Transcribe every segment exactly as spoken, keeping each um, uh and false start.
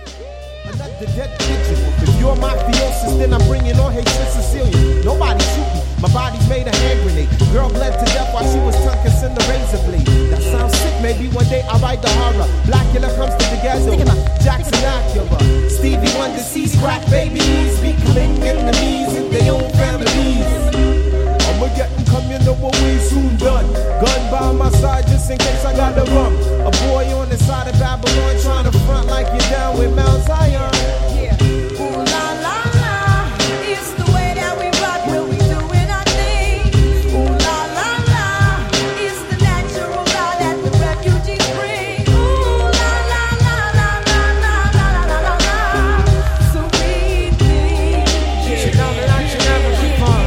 The dead pigeon. If you're mafiosis, then I'm bringing on hatred Sicilian. Nobody shoot me, my body's made a hand grenade. Girl bled to death while she was tongue kissing the razor blade. That sounds sick, maybe one day I'll write the horror. Blackula comes to the ghetto, Jackson Acura. Stevie Wonder sees crack babies, becoming enemies in their own families. I'ma get them come, you know what we soon done. Gun by my side just in case I gotta run. A boy on the side of Babylon trying to front like you're down with Mount Zion. Yeah. Ooh la la la, it's the way that we rock when we doing our thing. Ooh la la la, it's the natural law that the refugees bring. Ooh la la la la la la la la la la. So we think, yeah, she never, she never be fun.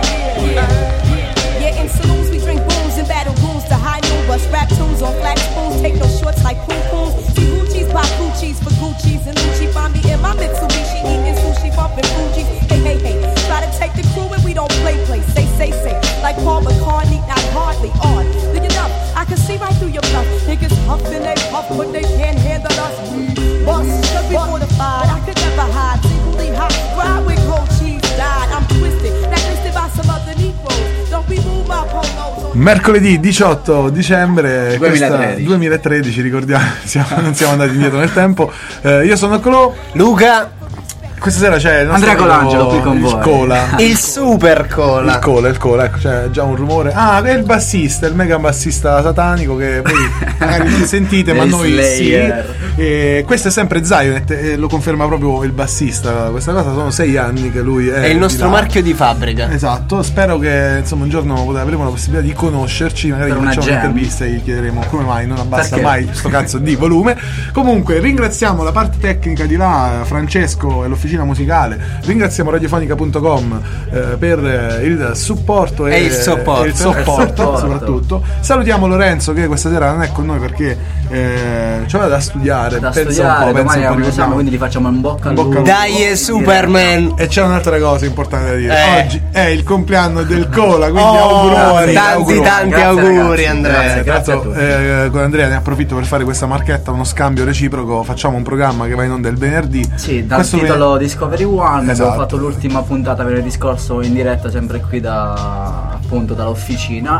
Yeah, in saloons we drink booze and battle goons to high noon, bust rap tunes on flat spoons, take no shorts like poo poos. See Gucci's, pop Gucci's for Gucci's and Lucci. Find me in my Mitsubishi eating sushi, bumping Fuji. Hey, hey, hey, try to take the crew and we don't play, play. Say, say, say, like Paul McCartney, not hardly on. Look it up, I can see right through your bluff. Niggas huffing, they puff, but they can't handle us. We bust, cause we fortified. I could never hide, singly hot, ride with cold cheese, died. I'm twisted, blacklisted by some other Negroes. Don't be moved by polos. Mercoledì diciotto dicembre duemilatredici, duemilatredici ricordiamo, siamo, non siamo andati indietro nel tempo. Eh, io sono Clo, Luca. Questa sera c'è il Andrea Colangelo qui con il voi. Cola. Il super Cola. Il Cola, il Cola, ecco, c'è già un rumore. Ah, è il bassista, il mega bassista satanico che voi magari non sentite, ma noi Slayer. sì. E questo è sempre Zionet e lo conferma proprio il bassista. Questa cosa sono sei anni che lui è. È il nostro di marchio di fabbrica. Esatto, spero che insomma un giorno avremo la possibilità di conoscerci, magari Per gli una facciamo jam. un'intervista e gli chiederemo come mai non abbassa Perché? mai sto cazzo di volume. Comunque ringraziamo la parte tecnica di là, Francesco e l'officina musicale. Ringraziamo radiofonica punto com eh, per eh, il supporto e, E il supporto. e il supporto, Il supporto. soprattutto. Salutiamo Lorenzo che questa sera non è con noi perché eh, c'aveva da studiare, Da pensa studiare, un po', pensa domani un è po', un esame, ricordiamo. quindi gli facciamo un bocca al In bocca lupo. al Dai, è Superman. E c'è un'altra cosa importante da dire. Eh. Oggi è il compleanno del Cola, quindi Oh, auguroni. tanti auguroni. tanti Grazie, auguri, ragazzi. Andrea. Grazie, grazie a Tra l'altro, tutti. eh, con Andrea ne approfitto per fare questa marchetta, uno scambio reciproco. Facciamo un programma che va in onda il venerdì. Sì, dal Questo titolo ven- Discovery One. Esatto. Abbiamo fatto l'ultima puntata venerdì scorso in diretta, sempre qui da appunto dall'officina.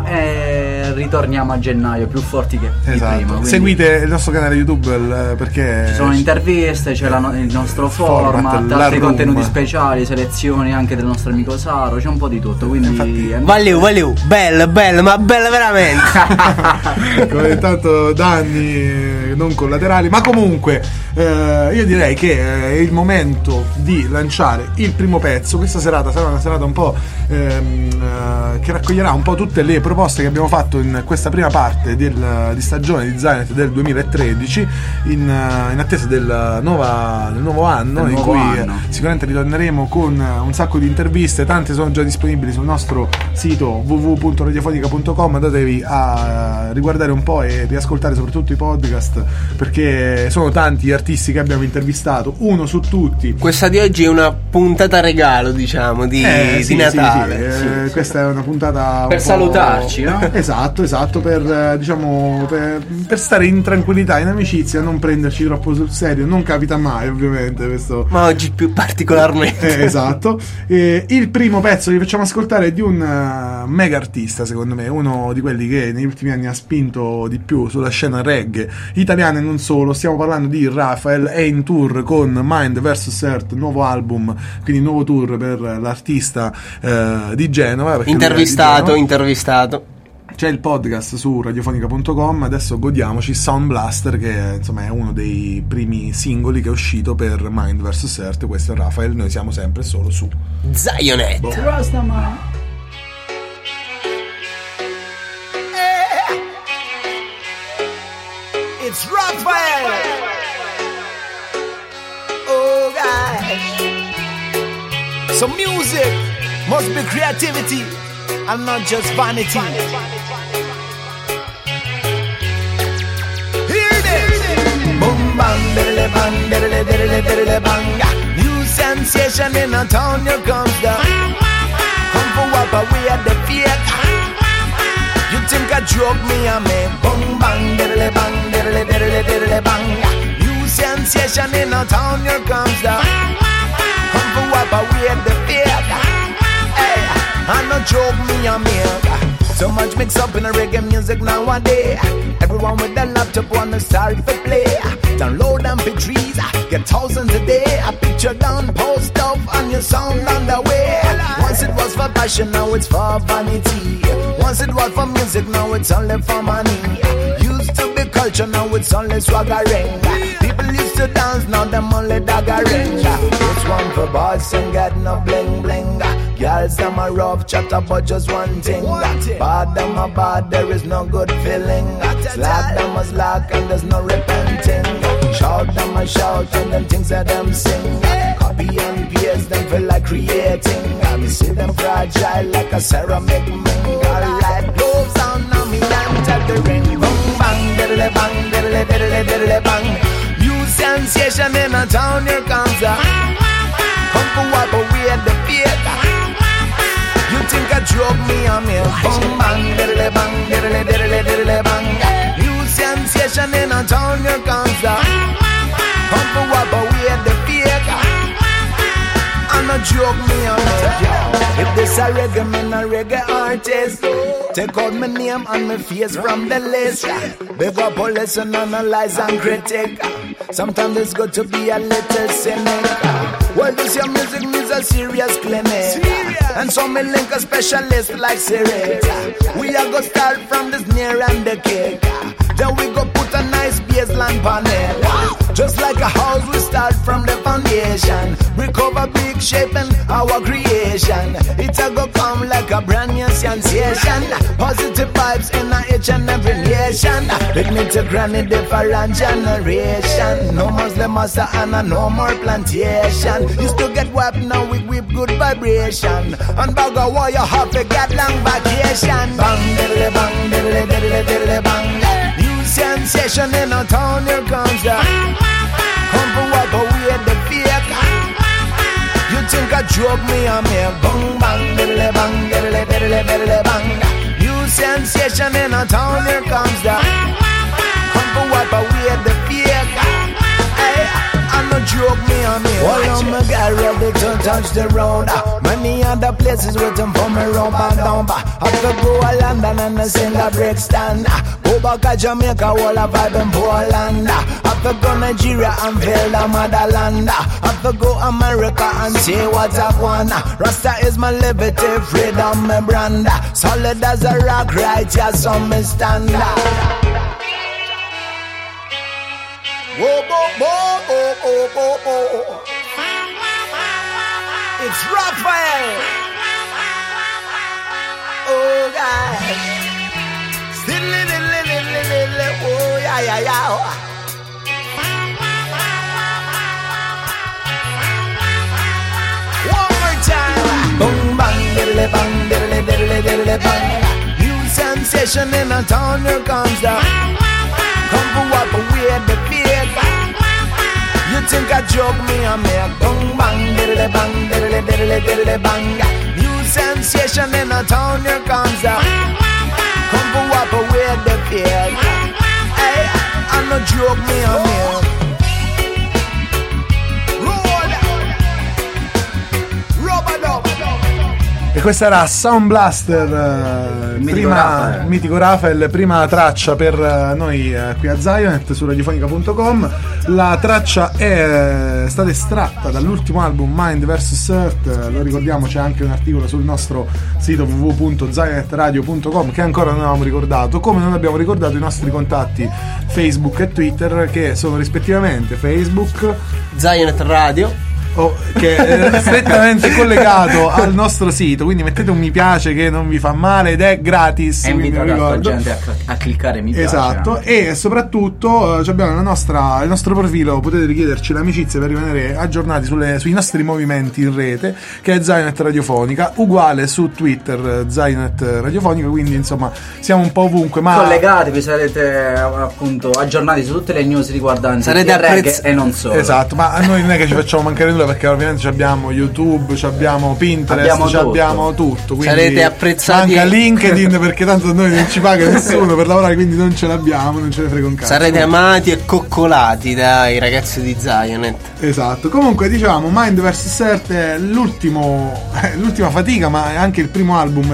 E ritorniamo a gennaio più forti che di Esatto. prima. quindi Seguite il nostro canale YouTube il- perché ci sono interviste, c'è la no- il nostro Format, format, la altri room. contenuti speciali, selezioni anche del nostro amico Saro, c'è un po' di tutto. Quindi Infatti- Valeu, valeu, bello, bello, ma bello veramente. come intanto danni eh, non collaterali, ma comunque eh, io direi che eh, è il momento di lanciare il primo pezzo. Questa serata sarà una serata un po' ehm, eh, che raccoglierà un po' tutte le proposte che abbiamo fatto in questa prima parte del, di stagione di Zionet del duemilatredici in, eh, in attesa del, nuova, del nuovo anno Del in nuovo cui anno. eh, sicuramente ritorneremo con eh, un sacco di interviste. Tante sono già disponibili sul nostro sito w w w punto radiofonica punto com. Andatevi a riguardare un po' e riascoltare soprattutto i podcast, perché sono tanti gli artisti che abbiamo intervistato, uno su tutti. Questa di oggi è una puntata regalo, diciamo, di, Eh, di sì, Natale. sì, sì, eh, questa è una puntata un Per po'- salutarci, no? Esatto, esatto, per eh, diciamo per, per stare in tranquillità, in amicizia, non prenderci troppo sul serio. Non capita mai, ovviamente, questo. Ma oggi più particolarmente. Eh, esatto. Eh, il primo pezzo che facciamo ascoltare è di un uh, mega artista, secondo me, uno di quelli che negli ultimi anni ha spinto di più sulla scena reggae italiana e non solo. Stiamo parlando di Raphael, è in tour con Mind versus. Earth, nuovo album, quindi nuovo tour per l'artista eh, di Genova. perché lui è di Intervistato, Genova. intervistato. C'è il podcast su radiofonica punto com. Adesso godiamoci Sound Blaster, che insomma è uno dei primi singoli che è uscito per Mind versus. Earth. Questo è Raphael, noi siamo sempre solo su Zionet. Rastaman. It's Raphael. Oh gosh. So music must be creativity and not just vanity. Hear this. Boom bang, diddly bang, diddly diddly diddly bang. New sensation in a town, here comes the. Come for what, but we are the fake. You think I drug me and me boom bang diddly bang diddly diddly diddly bang. New sense sensation in a town, here comes the come for wipe away the fear. Hey, I no joke me a make. So much mix up in the reggae music nowadays. Everyone with their laptop wanna start to play. Download M P threes, get thousands a day. A picture down, post up, and your sound on the way. Once it was for passion, now it's for vanity. Once it was for music, now it's only for money. Used to be culture, now it's only swaggering. People used to dance, now them only daggering. It's one for boys and get no bling bling. Girls, them a rough chatter, but just one thing. Bad, them a bad, there is no good feeling. Slack, them a slack, and there's no repenting. Shout, them a shout, and them things that them sing. Copy and paste, them feel like creating. I see them fragile like a ceramic ring. Alright, gloves on, now me dance at the ring. Bang, bang, diddly bang, diddly diddly diddly bang. New sensation in a town, here comes a come for wipe away the fear. You think I drug me on me? Bang bang, diddly bang, diddly diddly diddly bang. New sensation in a town, here comes the come for wipe away the fear. And a joke me on me. If this a reggae man, a reggae artist, take out my name and my face from the list. Big up all listen, analyze and critic. Sometimes it's good to be a little cynic. Well, this your music needs a serious clinic. And so me link a specialist like Siri. We are gonna start from this near and the kick. Then we go put a nice baseline on it. Just like a house, we start from the foundation. Recover big shape and our creation. It's a go come like a brand new sensation. Positive vibes in a each and every nation. Dignity granny different generation. No Muslim master and a no more plantation. Used to get wiped, now we whip good vibration. And bag of war you have to get long vacation. Bang diddly bang diddly diddly diddly bang. New sensation in a town, here comes the come for wipe away the fake. You think I drug me on me? Bang bang diddly bang diddly diddly diddly bang. New sensation in a town, here comes the come for wipe away the fake. Hey, I'm not joke me on me. Well, I'm a guy ready to touch the road. Many other places waiting for me round back down. I could go to London and sing a break stand. Go back to Jamaica, all a vibe in Poland. I could go Nigeria and feel the motherland. I could go America and see what I want. Rasta is my liberty, freedom, my brand. Solid as a rock, right here, so me stand. Whoa, whoa, whoa, whoa, whoa, whoa, whoa. It's Raphael. Oh, God. Still, little, little, little, little, oh, yeah, yeah, yeah. One more time. Boom, bang, diddly, bang, diddly, diddly, diddly, bang. New sensation in a town, here comes the come for wipe away the fear. You think I joke me on me? Bang bang diddly bang diddly diddly diddly bang. New sensation in a town, here comes the come for wipe away the fear. Hey, I no joke me on me. Roll, rubber dub. E questa era Sound Blaster, eh, Mitico prima, Rafael. Mitico Rafael, prima traccia per eh, noi eh, qui a Zionet su radiofonica punto com. La traccia è eh, stata estratta dall'ultimo album Mind versus. Earth, eh, lo ricordiamo, c'è anche un articolo sul nostro sito w w w punto zionet radio punto com che ancora non avevamo ricordato, come non abbiamo ricordato i nostri contatti Facebook e Twitter, che sono rispettivamente Facebook, Zionet Radio, oh, che è strettamente collegato al nostro sito, quindi mettete un mi piace che non vi fa male ed è gratis, E invito quindi la ricordo. gente a, a cliccare mi piace. Esatto, e soprattutto eh, abbiamo la nostra, il nostro profilo, potete richiederci l'amicizia per rimanere aggiornati sulle, sui nostri movimenti in rete, che è Zionet Radiofonica, uguale su Twitter, eh, Zionet Radiofonica, quindi insomma siamo un po' ovunque, ma Collegatevi, sarete appunto aggiornati su tutte le news riguardanti Sarete il reggae apprezz- e non solo. esatto, ma a noi non è che ci facciamo mancare nulla, perché ovviamente abbiamo YouTube, abbiamo Pinterest, Abbiamo tutto. abbiamo tutto. Quindi Sarete apprezzati. manca LinkedIn perché tanto noi non ci paga nessuno per lavorare, quindi non ce l'abbiamo, non ce ne frega un cazzo. Sarete amati e coccolati dai ragazzi di Zionet. Esatto. Comunque dicevamo Mind versus. Earth è l'ultimo, l'ultima fatica, ma è anche il primo album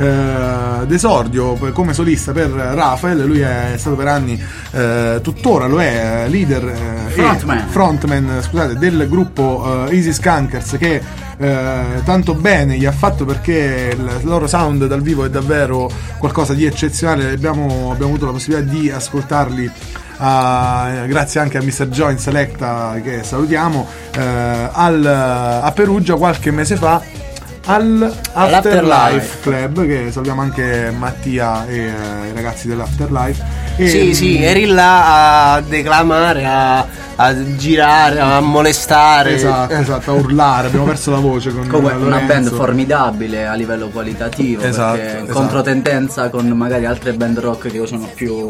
eh, d'esordio come solista per Raphael. Lui è stato per anni, eh, tuttora lo è, leader eh, Frontman. e frontman scusate, del gruppo eh, Easy Skunkers, che eh, tanto bene gli ha fatto perché il loro sound dal vivo è davvero qualcosa di eccezionale. Abbiamo, abbiamo avuto la possibilità di ascoltarli Uh, grazie anche a mister Join Selecta, che salutiamo, uh, al, a Perugia qualche mese fa al Afterlife Club, che salutiamo anche Mattia e uh, i ragazzi dell'Afterlife. E, Sì, sì, eri là a declamare, a, a girare, a molestare. esatto, esatto, a urlare, abbiamo perso la voce con Comunque Lorenzo. una band formidabile a livello qualitativo, Esatto, perché in esatto. controtendenza con magari altre band rock che sono più,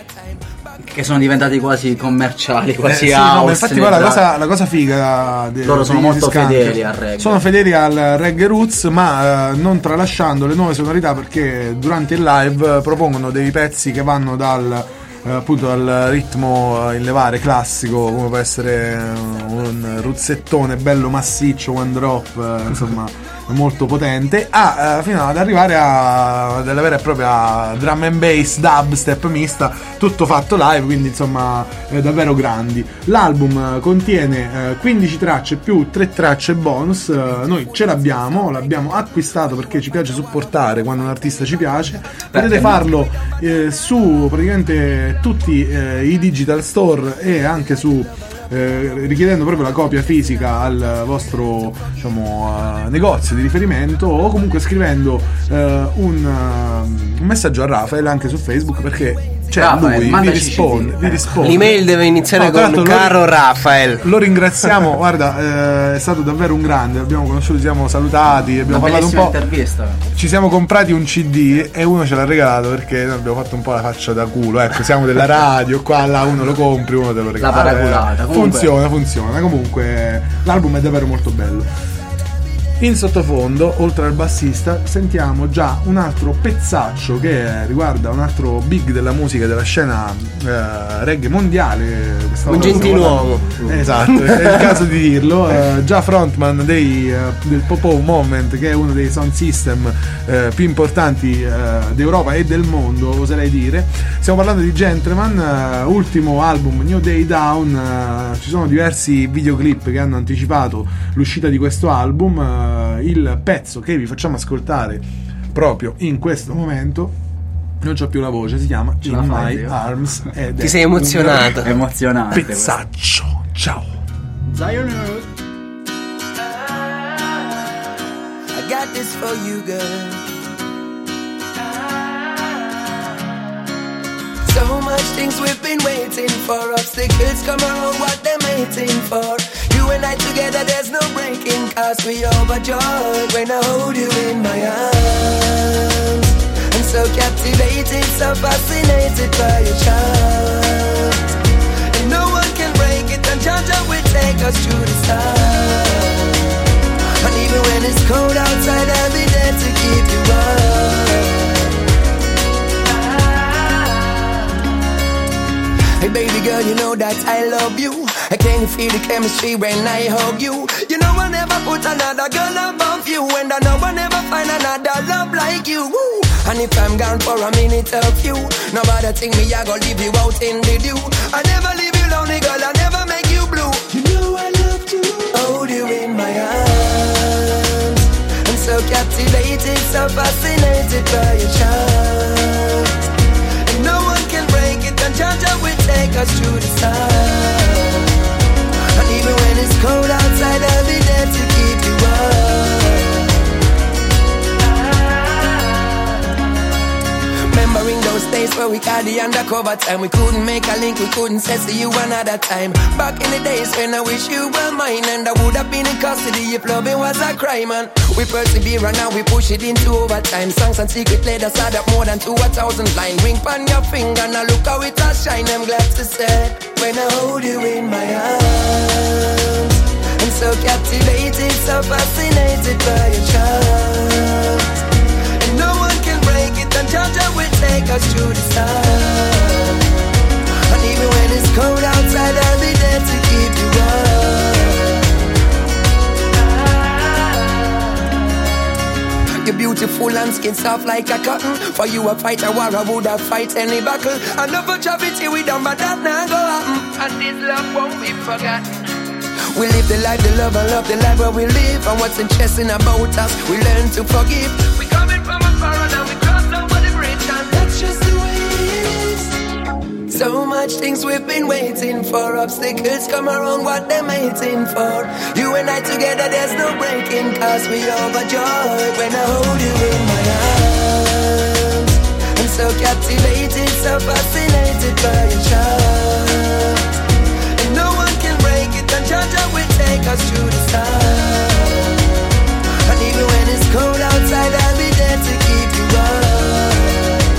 che sono diventati quasi commerciali, quasi Eh, sì, house. no, ma infatti nei guarda, la brani. cosa, la cosa figa de, Loro sono degli molto Skunkers, fedeli al reggae. sono fedeli al reggae roots, ma eh, non tralasciando le nuove sonorità, perché durante il live eh, propongono dei pezzi che vanno dal eh, appunto dal ritmo eh, in levare classico, come può essere eh, un ruzzettone bello massiccio, one drop, eh, insomma molto potente, a, eh, fino ad arrivare a della vera e propria drum and bass, dubstep mista, tutto fatto live, quindi insomma eh, davvero grandi. L'album eh, contiene eh, quindici tracce più tre tracce bonus. eh, noi ce l'abbiamo, l'abbiamo acquistato perché ci piace supportare quando un artista ci piace. Potete farlo eh, su praticamente tutti eh, i digital store e anche su Eh, richiedendo proprio la copia fisica al vostro, diciamo, uh, negozio di riferimento, o comunque scrivendo uh, un, uh, un messaggio a Raphael anche su Facebook, perché c'è Raphael, lui, vi mandaci risponde, C D. vi risponde. L'email deve iniziare No, tra con l'altro lo- caro Rafael. Lo ringraziamo, guarda, eh, è stato davvero un grande, l'abbiamo conosciuto, ci siamo salutati, abbiamo Una parlato un bellissima po'. intervista. Ci siamo comprati un C D e uno ce l'ha regalato perché noi abbiamo fatto un po' la faccia da culo. Ecco, siamo della radio, qua là uno lo compri, uno te lo regala. La paraculata, Eh, comunque. funziona, funziona. Comunque l'album è davvero molto bello. In sottofondo, oltre al bassista, sentiamo già un altro pezzaccio che riguarda un altro big della musica, della scena eh, reggae mondiale. Questa Un volta stiamo gentiluomo. parlando- Esatto, è il caso di dirlo. eh, già frontman dei, eh, del Popo Moment, che è uno dei sound system eh, più importanti eh, d'Europa e del mondo, oserei dire. Stiamo parlando di Gentleman, eh, ultimo album New Day Down. eh, ci sono diversi videoclip che hanno anticipato l'uscita di questo album. eh, il pezzo che vi facciamo ascoltare proprio in questo momento, non c'ho più la voce, si chiama Ce In la fai, My Dio? Arms ed Ti è sei un emozionato. È emozionante. pezzaccio. Ciao. Zion. I got this for you, girl. So much things we've been waiting for. Obstacles come around, what they're waiting for. You and I together, there's no breaking, cause we overjoyed when I hold you in my arms. I'm so captivated, so fascinated by your charms. And no one can break it, and Jaja will take us through the stars. And even when it's cold outside, I'll be there to keep you warm. Hey baby girl, you know that I love you. I can feel the chemistry when I hug you. You know I never put another girl above you, and I know I never find another love like you. Woo. And if I'm gone for a minute of you, nobody think me I go leave you out in the dew. I never leave you lonely, girl, I never make you blue. You know I love to hold you in my arms. I'm so captivated, so fascinated by your charms. And no one can break it, and Jaja will take us through the stars. And even when it's cold outside, I'll be there to keep you warm. Remembering those days where we got the undercover time. We couldn't make a link, we couldn't say see you another time. Back in the days when I wish you were mine, and I would have been in custody if loving was a crime. And we persevere and now we push it into overtime. Songs and secret letters add up more than to a thousand line. Ring on your finger, now look how it has shine. I'm glad to say when I hold you in my arms, I'm so captivated, so fascinated by your charms. And no one can break it, and Jaja will take us to the sun. And even when it's cold outside, I'll be there to keep you warm. You're beautiful and skin soft like a cotton. For you a fighter, war I would have fight any battle. And never charity we done, but that now go happen. And this love won't be forgotten. We live the life, the love and love the life where we live. And what's interesting about us, we learn to forgive. We coming from afar and now we cross over the bridge. And that's just the way it is. So much things we've been waiting for. Obstacles come around, what they're waiting for. You and I together, there's no breaking. Cause we overjoyed when I hold you in my arms. I'm so captivated, so fascinated by your charms. And no one can break it, and Jaja will take us to the sun. And even when it's cold outside, I'll be there to keep you warm.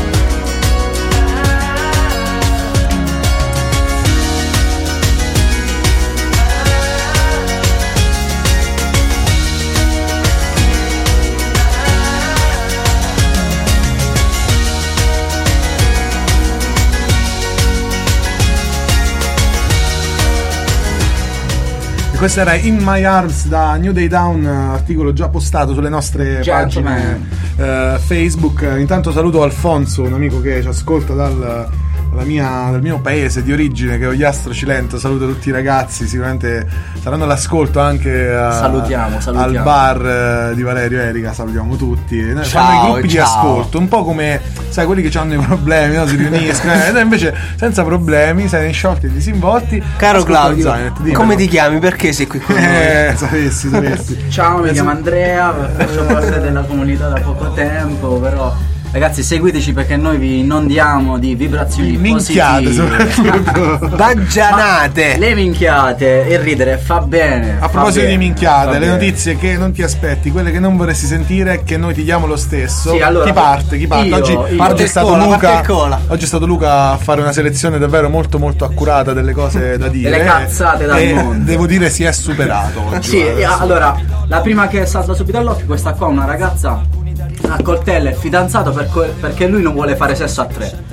Questo era In My Arms da New Day Down, articolo già postato sulle nostre Gentleman. pagine eh, Facebook. Intanto saluto Alfonso, un amico che ci ascolta dal, dalla mia, dal mio paese di origine, che è Ogliastro Cilento. Saluto tutti i ragazzi, sicuramente saranno all'ascolto anche a, salutiamo, salutiamo. al bar eh, di Valerio Erica. Salutiamo tutti. Noi Ciao, fanno i gruppi ciao. di ascolto, un po' come, sai, quelli che hanno i problemi, no? Si riuniscono, e noi invece senza problemi, sai, sciolti e disinvolti. Caro Ascolta Claudio, Zanet, dimmi. come ti chiami? Perché sei qui con noi? Eh, sapessi, sapessi. Ciao, mi Eh, chiamo Andrea, faccio parte della comunità da poco tempo, però ragazzi seguiteci perché noi vi inondiamo di vibrazioni minchiate positive. soprattutto. Baggianate! Le minchiate, il ridere fa bene. A proposito fa di bene, minchiate, fa le bene. notizie che non ti aspetti, quelle che non vorresti sentire, che noi ti diamo lo stesso. Sì, allora, chi parte? Chi parte? io- oggi, io. oggi Parte è stato cola, Luca. parte cola. Oggi è stato Luca a fare una selezione davvero molto molto accurata delle cose da dire. Delle cazzate dal e mondo. devo dire si è superato oggi. Sì, guarda, e adesso. allora, la prima che salta subito all'occhio, questa qua, una ragazza accoltella il fidanzato per que- perché lui non vuole fare sesso a tre.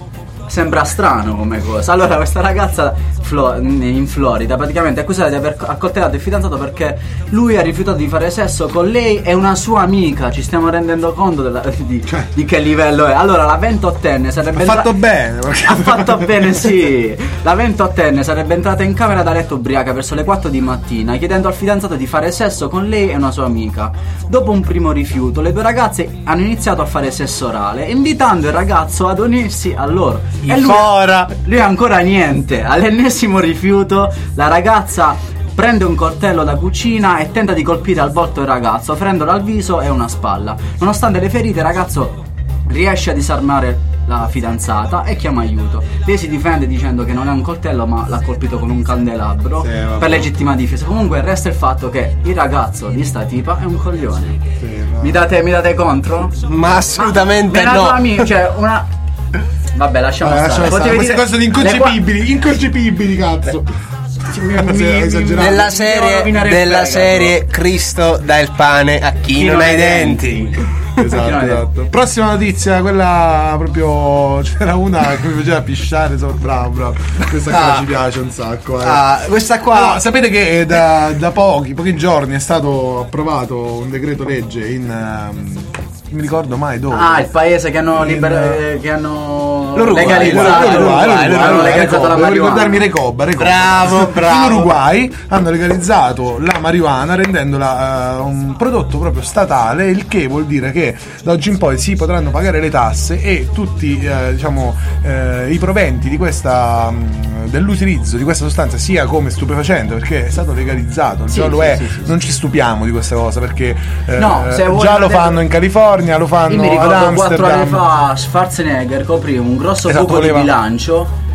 Sembra strano come cosa. Allora questa ragazza Flo- in Florida praticamente è accusata di aver accoltellato il fidanzato perché lui ha rifiutato di fare sesso con lei e una sua amica. Ci stiamo rendendo conto della- di, Cioè. di che livello è. Allora la ventottenne sarebbe Ha fatto entra- bene, perché- Ha fatto bene, sì. La ventottenne sarebbe entrata in camera da letto ubriaca verso le quattro di mattina, chiedendo al fidanzato di fare sesso con lei e una sua amica. Dopo un primo rifiuto, le due ragazze hanno iniziato a fare sesso orale, invitando il ragazzo ad unirsi a loro. E lui, Fora! lui ancora niente. All'ennesimo rifiuto, la ragazza prende un coltello da cucina e tenta di colpire al volto il ragazzo, ferendolo al viso e una spalla. Nonostante le ferite, il ragazzo riesce a disarmare la fidanzata e chiama aiuto. Lei si difende dicendo che non è un coltello ma l'ha colpito con un candelabro, Sì, vabbè. per legittima difesa. Comunque resta il fatto che il ragazzo di sta tipa è un coglione. Sì, no. Mi date, mi date contro? Ma assolutamente Una no. tua amica, cioè una... Vabbè, lasciamo Vabbè, stare. lasciamo stare. Potevi Queste dire- cose sono alle qua- inconcepibili, inconcepibili, cazzo. Mi- mi- Sì, mi- esagerato. Della mi- serie, rovinare il della fegato. serie Cristo dà il pane a chi, non ha i denti. Esatto, esatto. Prossima notizia, quella proprio. C'era una che mi faceva pisciare sopra. Bravo, bravo. Questa qua Ah. ci piace un sacco. Eh. Ah, questa qua. Allora, sapete che eh, da, da pochi, pochi giorni è stato approvato un decreto legge in. ehm, non mi ricordo mai dove. Ah, il paese che hanno In- libera- eh, che hanno L'Uruguay, legalizzato l'Uruguay, l'Uruguay, l'Uruguay, hanno l'Uruguay, legalizzato la Devo marijuana. ricordarmi Recoba, Recoba. Bravo, bravo. In Uruguay hanno legalizzato la marijuana rendendola eh, un prodotto proprio statale, il che vuol dire che da oggi in poi si potranno pagare le tasse e tutti eh, diciamo eh, i proventi di questa mh, dell'utilizzo di questa sostanza sia come stupefacente, perché è stato legalizzato, Sì, già lo sì, è, sì, sì, non ci stupiamo di questa cosa perché eh, No, se vuoi già lo vedere- fanno in California, lo fanno Io mi ad ricordo quattro anni Amsterdam. fa Schwarzenegger coprì un grosso Esatto, buco voleva- di bilancio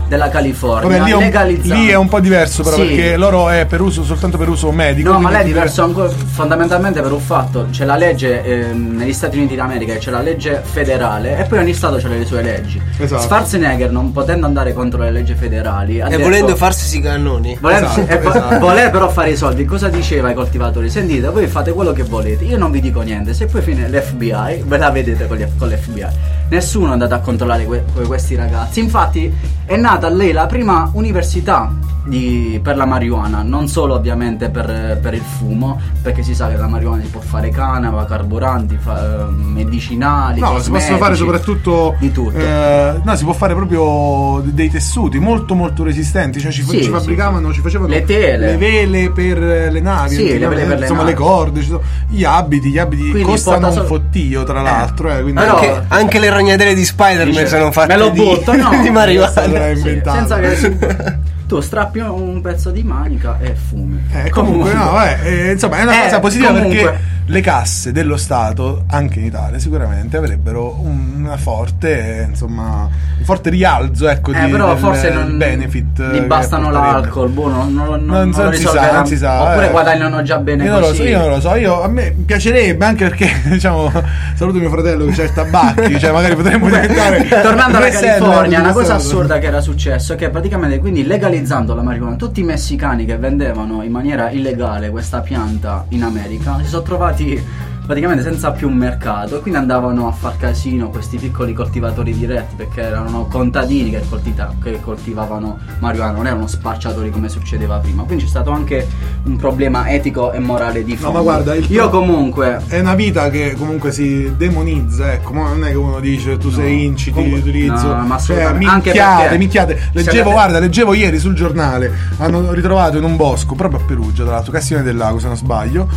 della California. Vabbè, lì, è un, legalizzando. lì è un po' diverso però, Sì. perché loro è per uso soltanto per uso medico. No, ma lei è quindi- diverso ancora fondamentalmente per un fatto. C'è la legge ehm, negli Stati Uniti d'America, c'è la legge federale e poi ogni stato ha le sue leggi. Esatto. Schwarzenegger, non potendo andare contro le leggi federali, ha E detto- volendo farsi i cannoni. Voleva, Esatto, e vo- esatto. voleva però fare i soldi. Cosa diceva ai coltivatori? Sentite, voi fate quello che volete, io non vi dico niente. Se poi fine l'F B I, ve la vedete con, gli- con l'F B I. Nessuno è andato a controllare que- que- questi ragazzi. Infatti è nata a lei la prima università di- per la marijuana, non solo ovviamente per, per il fumo, perché si sa che la marijuana si può fare canapa, carburanti, fa- eh, medicinali. No, si possono fare cosmetici, soprattutto di tutto. eh, no, si può fare proprio dei tessuti molto molto resistenti, cioè ci, Sì, ci sì, fabbricavano, sì. ci facevano Le tele. le vele per le navi, Sì, le vele per le insomma navi. le corde, ci sono- gli abiti, gli abiti Quindi costano porta un solo- fottio tra l'altro, eh, quindi Però- Anche, anche le ragnatele di Spider-Man Dice, sono fatte me lo di, butto, no. di marijuana. Allora, è Sì, inventato. senza che tu strappi un pezzo di manica e fumi. Eh, comunque, no, vabbè, eh, insomma, è una Eh, cosa positiva comunque. perché le casse dello Stato, anche in Italia, sicuramente avrebbero un- una forte, insomma, un forte rialzo, ecco, Eh, di però del forse non benefit. gli che bastano porterebbe. l'alcol, boh, non, non, non, Non, non so- lo si risolverà. sa, non si sa. Oppure eh. guadagnano già bene io non lo così. so, io non lo so, io, a me piacerebbe anche perché, diciamo, saluto mio fratello che c'ha il tabacchi, cioè magari potremmo diventare. Tornando alla reseller California, di una cosa questo- assurda che era successo è che praticamente quindi legalizzando la marijuana, tutti i messicani che vendevano in maniera illegale questa pianta in America si sono trovati praticamente senza più un mercato e quindi andavano a far casino questi piccoli coltivatori diretti perché erano contadini che, coltita- che coltivavano marijuana, non erano spacciatori come succedeva prima, quindi c'è stato anche un problema etico e morale di No, fondo. ma guarda, il io pro- comunque È una vita che comunque si demonizza, ecco, ma non è che uno dice tu No, sei inciti, comunque- utilizzo, no, ma cioè assolutamente. Anche minchiate, perché- minchiate. Leggevo, andate- guarda, leggevo ieri sul giornale, hanno ritrovato in un bosco, proprio a Perugia, tra l'altro, Castione del Lago se non sbaglio,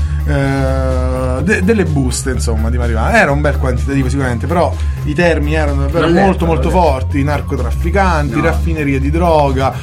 eh, de- delle buste, insomma, di marijuana. Era un bel quantitativo sicuramente, però i termini erano davvero Non è- molto molto non è- forti, narcotrafficanti, No. raffinerie di droga,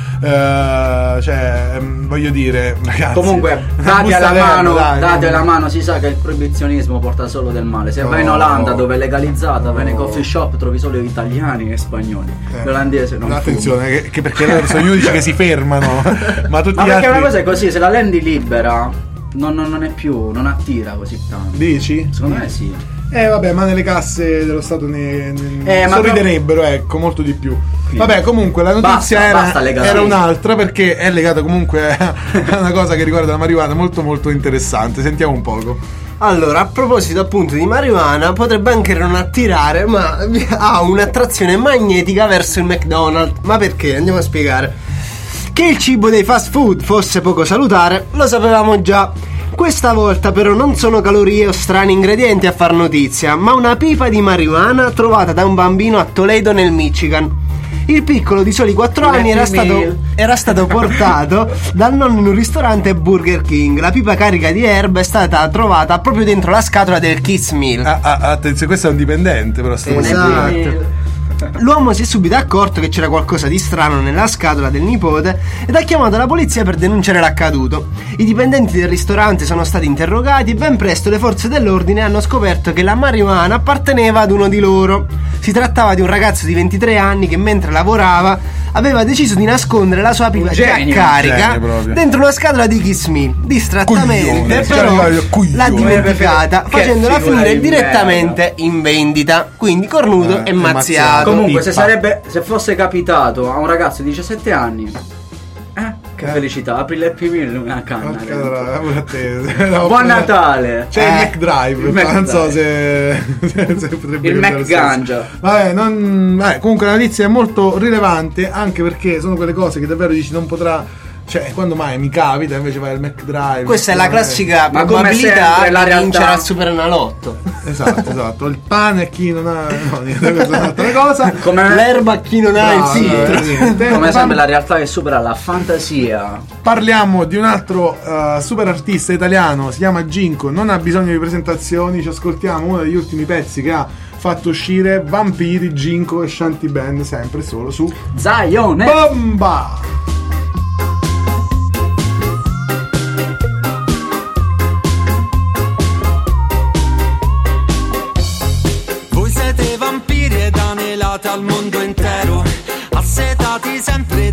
eh, cioè, ehm, voglio dire, ragazzi, comunque una dati busta alla verde, mano, dai, dati non- alla mano si sa che il proibizionismo porta solo del male. Se No, vai in Olanda no. dove è legalizzata, vai nei No. coffee shop trovi solo italiani e spagnoli. Eh, L'olandese non attenzione, che, che perché loro sono gli unici che si fermano, ma tutti Ma gli perché altri una cosa è così, se la rendi libera non, non- non è più, non attira così tanto. dici? Secondo me sì. Eh vabbè, ma nelle casse dello Stato ne, ne Eh, ma sorriderebbero, ecco, molto di più. Vabbè, comunque la notizia Basta, era, basta legare. era un'altra perché è legata comunque a una cosa che riguarda la marijuana molto molto interessante. Sentiamo un poco. Allora, a proposito appunto di marijuana, potrebbe anche non attirare, ma ha un'attrazione magnetica verso il McDonald's. Ma perché? Andiamo a spiegare. Che il cibo dei fast food fosse poco salutare, lo sapevamo già. Questa volta però non sono calorie o strani ingredienti a far notizia, ma una pipa di marijuana trovata da un bambino a Toledo nel Michigan. Il piccolo di soli quattro Un anni era Happy Meal. stato, era stato portato dal nonno in un ristorante Burger King. La pipa carica di erba è stata trovata proprio dentro la scatola del Kids Meal. Ah, ah, attenzione, questo è un dipendente, però sto Esatto. L'uomo si è subito accorto che c'era qualcosa di strano nella scatola del nipote ed ha chiamato la polizia per denunciare l'accaduto. I dipendenti del ristorante sono stati interrogati e ben presto le forze dell'ordine hanno scoperto che la marijuana apparteneva ad uno di loro. Si trattava di un ragazzo di ventitré anni che mentre lavorava aveva deciso di nascondere la sua pipa Un già genio, carica un genio proprio. dentro una scatola di Kiss Me. Distrattamente Coglione, però cioè, coglione. l'ha dimenticata, Che facendola figura finire di direttamente in vendita, quindi cornuto Eh, e e mazziato. mazziato. Comunque se Pippa. sarebbe se fosse capitato a un ragazzo di diciassette anni, eh, che Eh. felicità, apri l'Happy Meal una canna. Porca troia, pure a te. No, Buon no. Natale! C'è Eh, il McDrive, il ma non so McDrive. se, se potrebbe Il diventare lo stesso. McGanja. Vabbè, non, vabbè, comunque la notizia è molto rilevante anche perché sono quelle cose che davvero dici non potrà. Cioè, quando mai mi capita, invece vai al McDrive. Questa è la classica Ma come probabilità sempre, la di realtà- vincere al Superenalotto. Esatto, esatto. Il pane a chi non ha. No, niente, questa è un'altra cosa. Come, L'erba a chi non ha il No, filtro. no, niente. come sempre la realtà che supera la fantasia. Parliamo di un altro uh, super artista italiano, si chiama Ginko, non ha bisogno di presentazioni, ci ascoltiamo uno degli ultimi pezzi che ha fatto uscire, Vampiri, Ginko e Shanty Band, sempre solo su Zion, eh. Bomba! Voi siete vampiri ed anelate al mondo intero, assetati sempre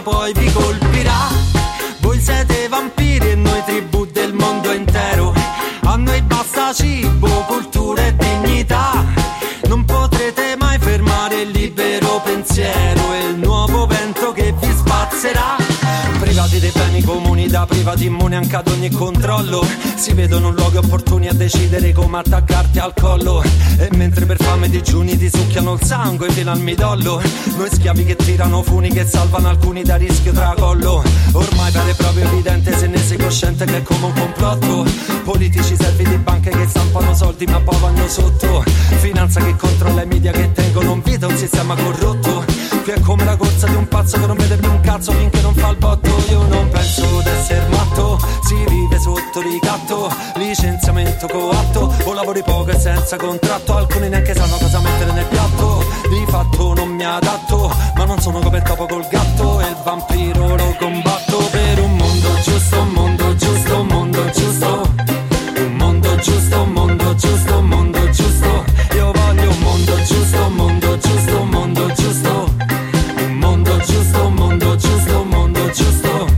poi vi colpirà. Voi siete vampiri e noi tribù del mondo intero. A noi basta cibo, cultura e dignità. Non potrete mai fermare il libero pensiero e il nuovo vento che vi spazzerà. Privati dei beni comuni, da privati immuni anche ad ogni controllo. Si vedono luoghi opportuni a decidere come attaccarti al collo. E mentre per fame digiuni ti succhiano il sangue fino al midollo, noi schiavi che tirano funi che salvano alcuni da rischio tracollo. Ormai pare proprio evidente, se ne sei cosciente, che è come un complotto. Politici servi di banche che stampano soldi ma poi vanno sotto. Finanza che controlla i media che tengono in vita un sistema corrotto. Qui è come la corsa di un pazzo che non vede più un cazzo finché non fa il botto. Io non penso d'essere matto, si vive sotto ricatto, licenziamento coatto, o lavori poco e senza contratto. Alcuni neanche sanno cosa mettere nel piatto. Di fatto non mi adatto, ma non sono come il topo col gatto. E il vampiro lo combatto per un mondo giusto, un mondo giusto, un mondo giusto. Un mondo giusto, un mondo giusto, un mondo giusto. Io voglio un mondo giusto, un mondo giusto, un mondo giusto. Un mondo giusto, un mondo giusto, un mondo giusto.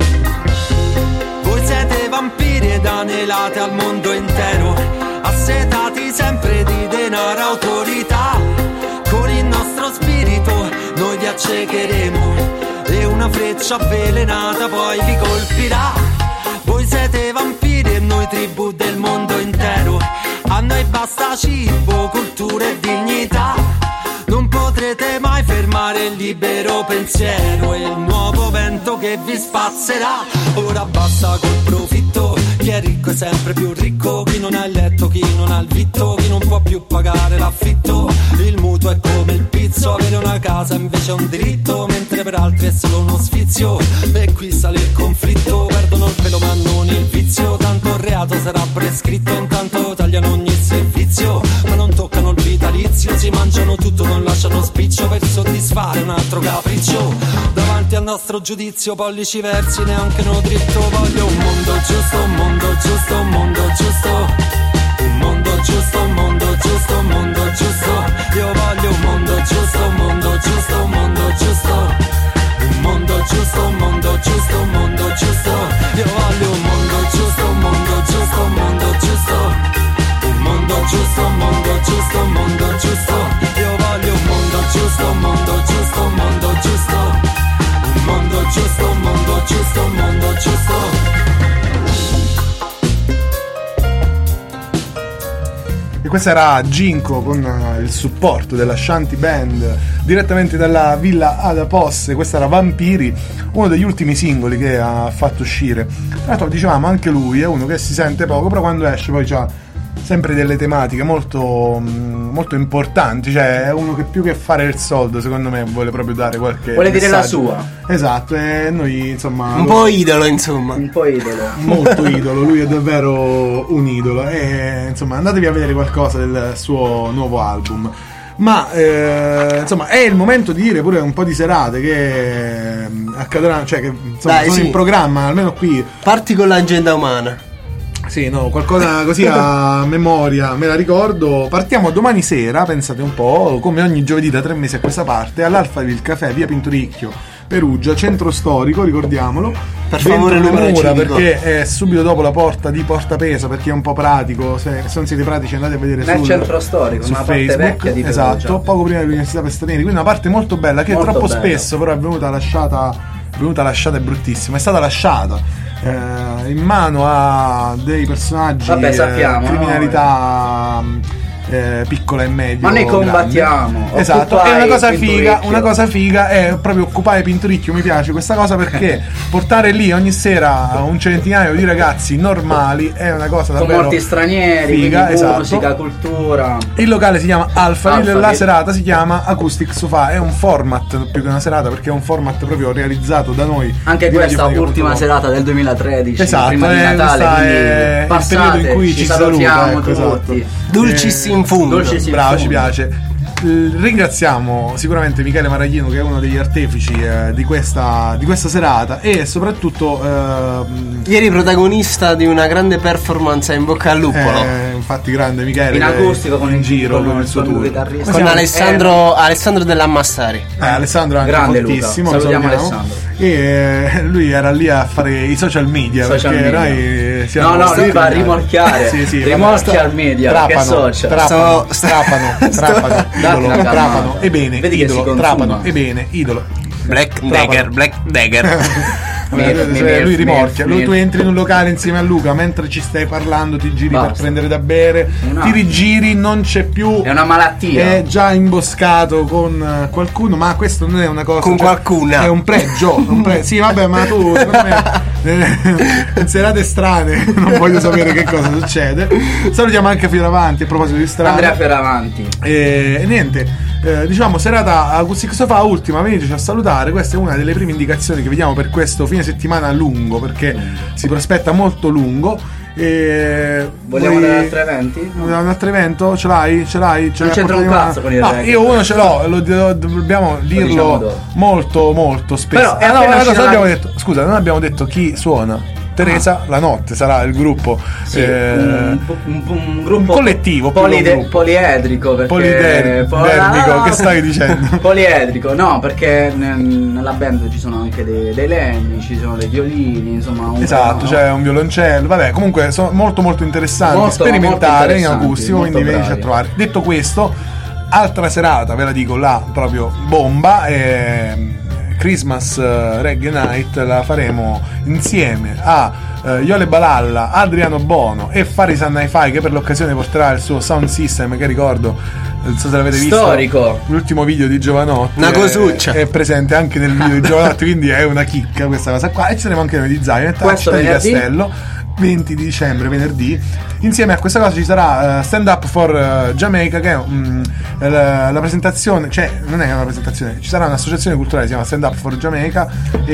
Voi siete vampiri ed anelate al mondo intero, assetati sempre di denaro, autorità. Con il nostro spirito noi vi accecheremo e una freccia avvelenata poi vi colpirà. Voi siete vampiri e noi tribù del mondo intero. A noi basta cibo, cultura e dignità. Non potrete mai fermare il libero pensiero e il nuovo vento che vi spazzerà. Ora basta col profitto, chi è ricco è sempre più ricco. Chi non ha il letto, chi non ha il vitto, chi non può più pagare l'affitto. Il mutuo è come il pizzo, avere una casa invece è un diritto, mentre per altri è solo uno sfizio. E qui sale il conflitto, perdono il pelo ma non il vizio. Tanto il reato sarà prescritto, intanto tagliano ogni servizio, ma non toccano il vitalizio. Si mangiano tutto, non lasciano spiccio per soddisfare un altro capriccio. Davanti al nostro giudizio pollici versi, neanche no dritto. Voglio un mondo giusto, un mondo giusto, un mondo giusto. Un mondo giusto, un mondo giusto, un mondo giusto. Io voglio un mondo giusto, un mondo giusto, un mondo giusto. Un mondo giusto, un mondo giusto, un mondo giusto. Io voglio un mondo giusto, un mondo giusto, un mondo giusto. Un mondo giusto, un mondo giusto, un mondo giusto. Io voglio un mondo giusto, un mondo giusto, un mondo giusto. Un mondo giusto, un mondo giusto, un mondo giusto. E questa era Ginko con uh, il supporto della Shanty Band direttamente dalla Villa Ada Posse. Questa era Vampiri, uno degli ultimi singoli che ha fatto uscire. Tra l'altro dicevamo anche lui è uno che si sente poco, però quando esce poi c'ha sempre delle tematiche molto molto importanti, cioè è uno che più che fare il soldo secondo me vuole proprio dare qualche vuole dire messaggio. La sua, esatto, e noi insomma un lo... po' idolo insomma un po' idolo molto idolo, lui è davvero un idolo e insomma andatevi a vedere qualcosa del suo nuovo album. Ma eh, insomma è il momento di dire pure un po' di serate che accadranno, cioè che insomma Dai, sono sì. in programma, almeno qui. Parti con l'agenda umana. Sì, no, qualcosa così a memoria, me la ricordo. Partiamo domani sera, pensate un po', come ogni giovedì da tre mesi a questa parte, all'Alphaville Café, via Pinturicchio, Perugia, centro storico, ricordiamolo. Per favore, dentro le numero mura, civico. perché è subito dopo la porta di Porta Pesa, perché è un po' pratico. Se, se non siete pratici andate a vedere nel sul, centro storico, su una parte Facebook, vecchia di esatto, Perugia. poco prima dell'Università Pestanieri, quindi una parte molto bella che Molto troppo bella. spesso però è venuta lasciata, è venuta lasciata è bruttissima, è stata lasciata. Eh, in mano a dei personaggi Vabbè, sappiamo, eh, criminalità eh, piccola e media. Ma noi combattiamo. Grande. Esatto, Occupy è una cosa figa, Pinturicchio. una cosa figa è proprio occupare Pinturicchio, mi piace questa cosa perché portare lì ogni sera un centinaio di ragazzi normali è una cosa con davvero molti stranieri, figa, quindi esatto. musica, cultura. Il locale si chiama Alphaville, Alphaville. la serata si chiama Acoustic Sofa, è un format più che una serata perché è un format proprio realizzato da noi. Anche di questa radiofonica punto com. ultima serata del duemilatredici, Esatto, prima di eh, Natale, questa quindi è il passate, periodo in cui ci salutiamo saluta, ecco, tutti. esatto. Dulcis in fundo. Dulcis in Bravo, fundo. ci piace. Eh, Ringraziamo sicuramente Michele Maraglino che è uno degli artefici eh, di, questa, di questa serata e soprattutto eh, Ieri protagonista di una grande performance in Bocca al Lupolo. eh, infatti grande Michele In che è acustico con in il- giro con con il il suo suo tour chitarrista. Con Alessandro, Alessandro dell'Ammassari. Eh, Alessandro è anche Grande Luca. fortissimo, lo Salutiamo salutiamo. Alessandro. e lui era lì a fare i social media Social perché media. noi siamo No, no, lui stati- va a rimorchiare. sì, sì, Rimorchia al media. Che Trapano, social? Trapano, Sto- Trapano, Trapano, Datti idolo, una calmata. Trapano, e bene, Vedi che si idolo, consuma. Trapano, e bene, idolo. Black Dagger, Black Dagger. Mi- Eh, mi- cioè, mi- lui rimorchia, mi- lui tu entri in un locale insieme a Luca mentre ci stai parlando, ti giri per Basta. prendere da bere, Un ti rigiri, non c'è più, È una malattia. è già imboscato con eh, qualcuno, ma questo non è una cosa, Con qualcuna. è un pregio, un pre- sì vabbè, ma tu secondo me eh, in serate strane non voglio sapere che cosa succede. Salutiamo anche Fioravanti a proposito di strane. Andrea Fioravanti. E niente, eh, diciamo serata Acoustic Sofa ultima, veniteci a salutare. Questa è una delle prime indicazioni che vediamo per questo fine settimana lungo, perché si prospetta molto lungo. E Vogliamo voi- dare altri eventi? un altro evento? Ce l'hai? Ce l'hai? Ce Non l'hai c'entra un portato in cazzo mano? con il No, reggae. io uno ce l'ho, lo, lo- dobbiamo dirlo diciamo dopo. molto molto spesso. Però è Ah, no, appena una cosa uscita abbiamo la- detto, scusa, non abbiamo detto chi suona. Teresa, la notte sarà il gruppo, Sì, eh, un, un- un gruppo un collettivo, più polide- che un gruppo. poliedrico perché Polider- po- dermico, ah, che stai dicendo? Poliedrico, no, perché ne- nella band ci sono anche dei, dei legni, ci sono dei violini, insomma un Esatto, no, c'è un violoncello, vabbè, comunque sono molto molto interessanti, Molto, sperimentare molto in interessanti, acustico, molto quindi veniteci a bravi. trovare. Detto questo, altra serata, ve la dico là, proprio bomba, ehm, Christmas eh, Reggae Night la faremo insieme a eh, Iole Balalla, Adriano Bono e Farisan Hi-Fi, che per l'occasione porterà il suo sound system, che ricordo, non so se l'avete visto, Storico. l'ultimo video di Giovanotti Una è- cosuccia. è presente anche nel video di Giovanotti, quindi è una chicca questa cosa qua. E ci saremo anche noi di Zion a Questo Città di venerdì? Castello, venti di dicembre, venerdì. Insieme a questa cosa ci sarà uh, Stand Up for uh, Jamaica, che è um, la, la presentazione, cioè non è una presentazione, ci sarà un'associazione culturale che si chiama Stand Up for Jamaica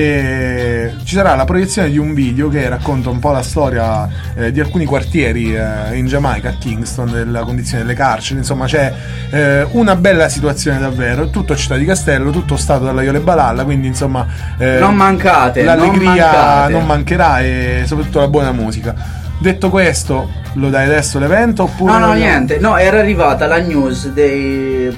e ci sarà la proiezione di un video che racconta un po' la storia eh, di alcuni quartieri eh, in Giamaica, a Kingston, della condizione delle carceri, insomma c'è eh, una bella situazione davvero, tutto a Città di Castello, tutto stato dalla Iole Balalla, quindi insomma eh, Non mancate, l'allegria non mancate. non mancherà e soprattutto la buona musica. Detto questo, lo dai adesso l'evento oppure No, no, niente. No, era arrivata la news dei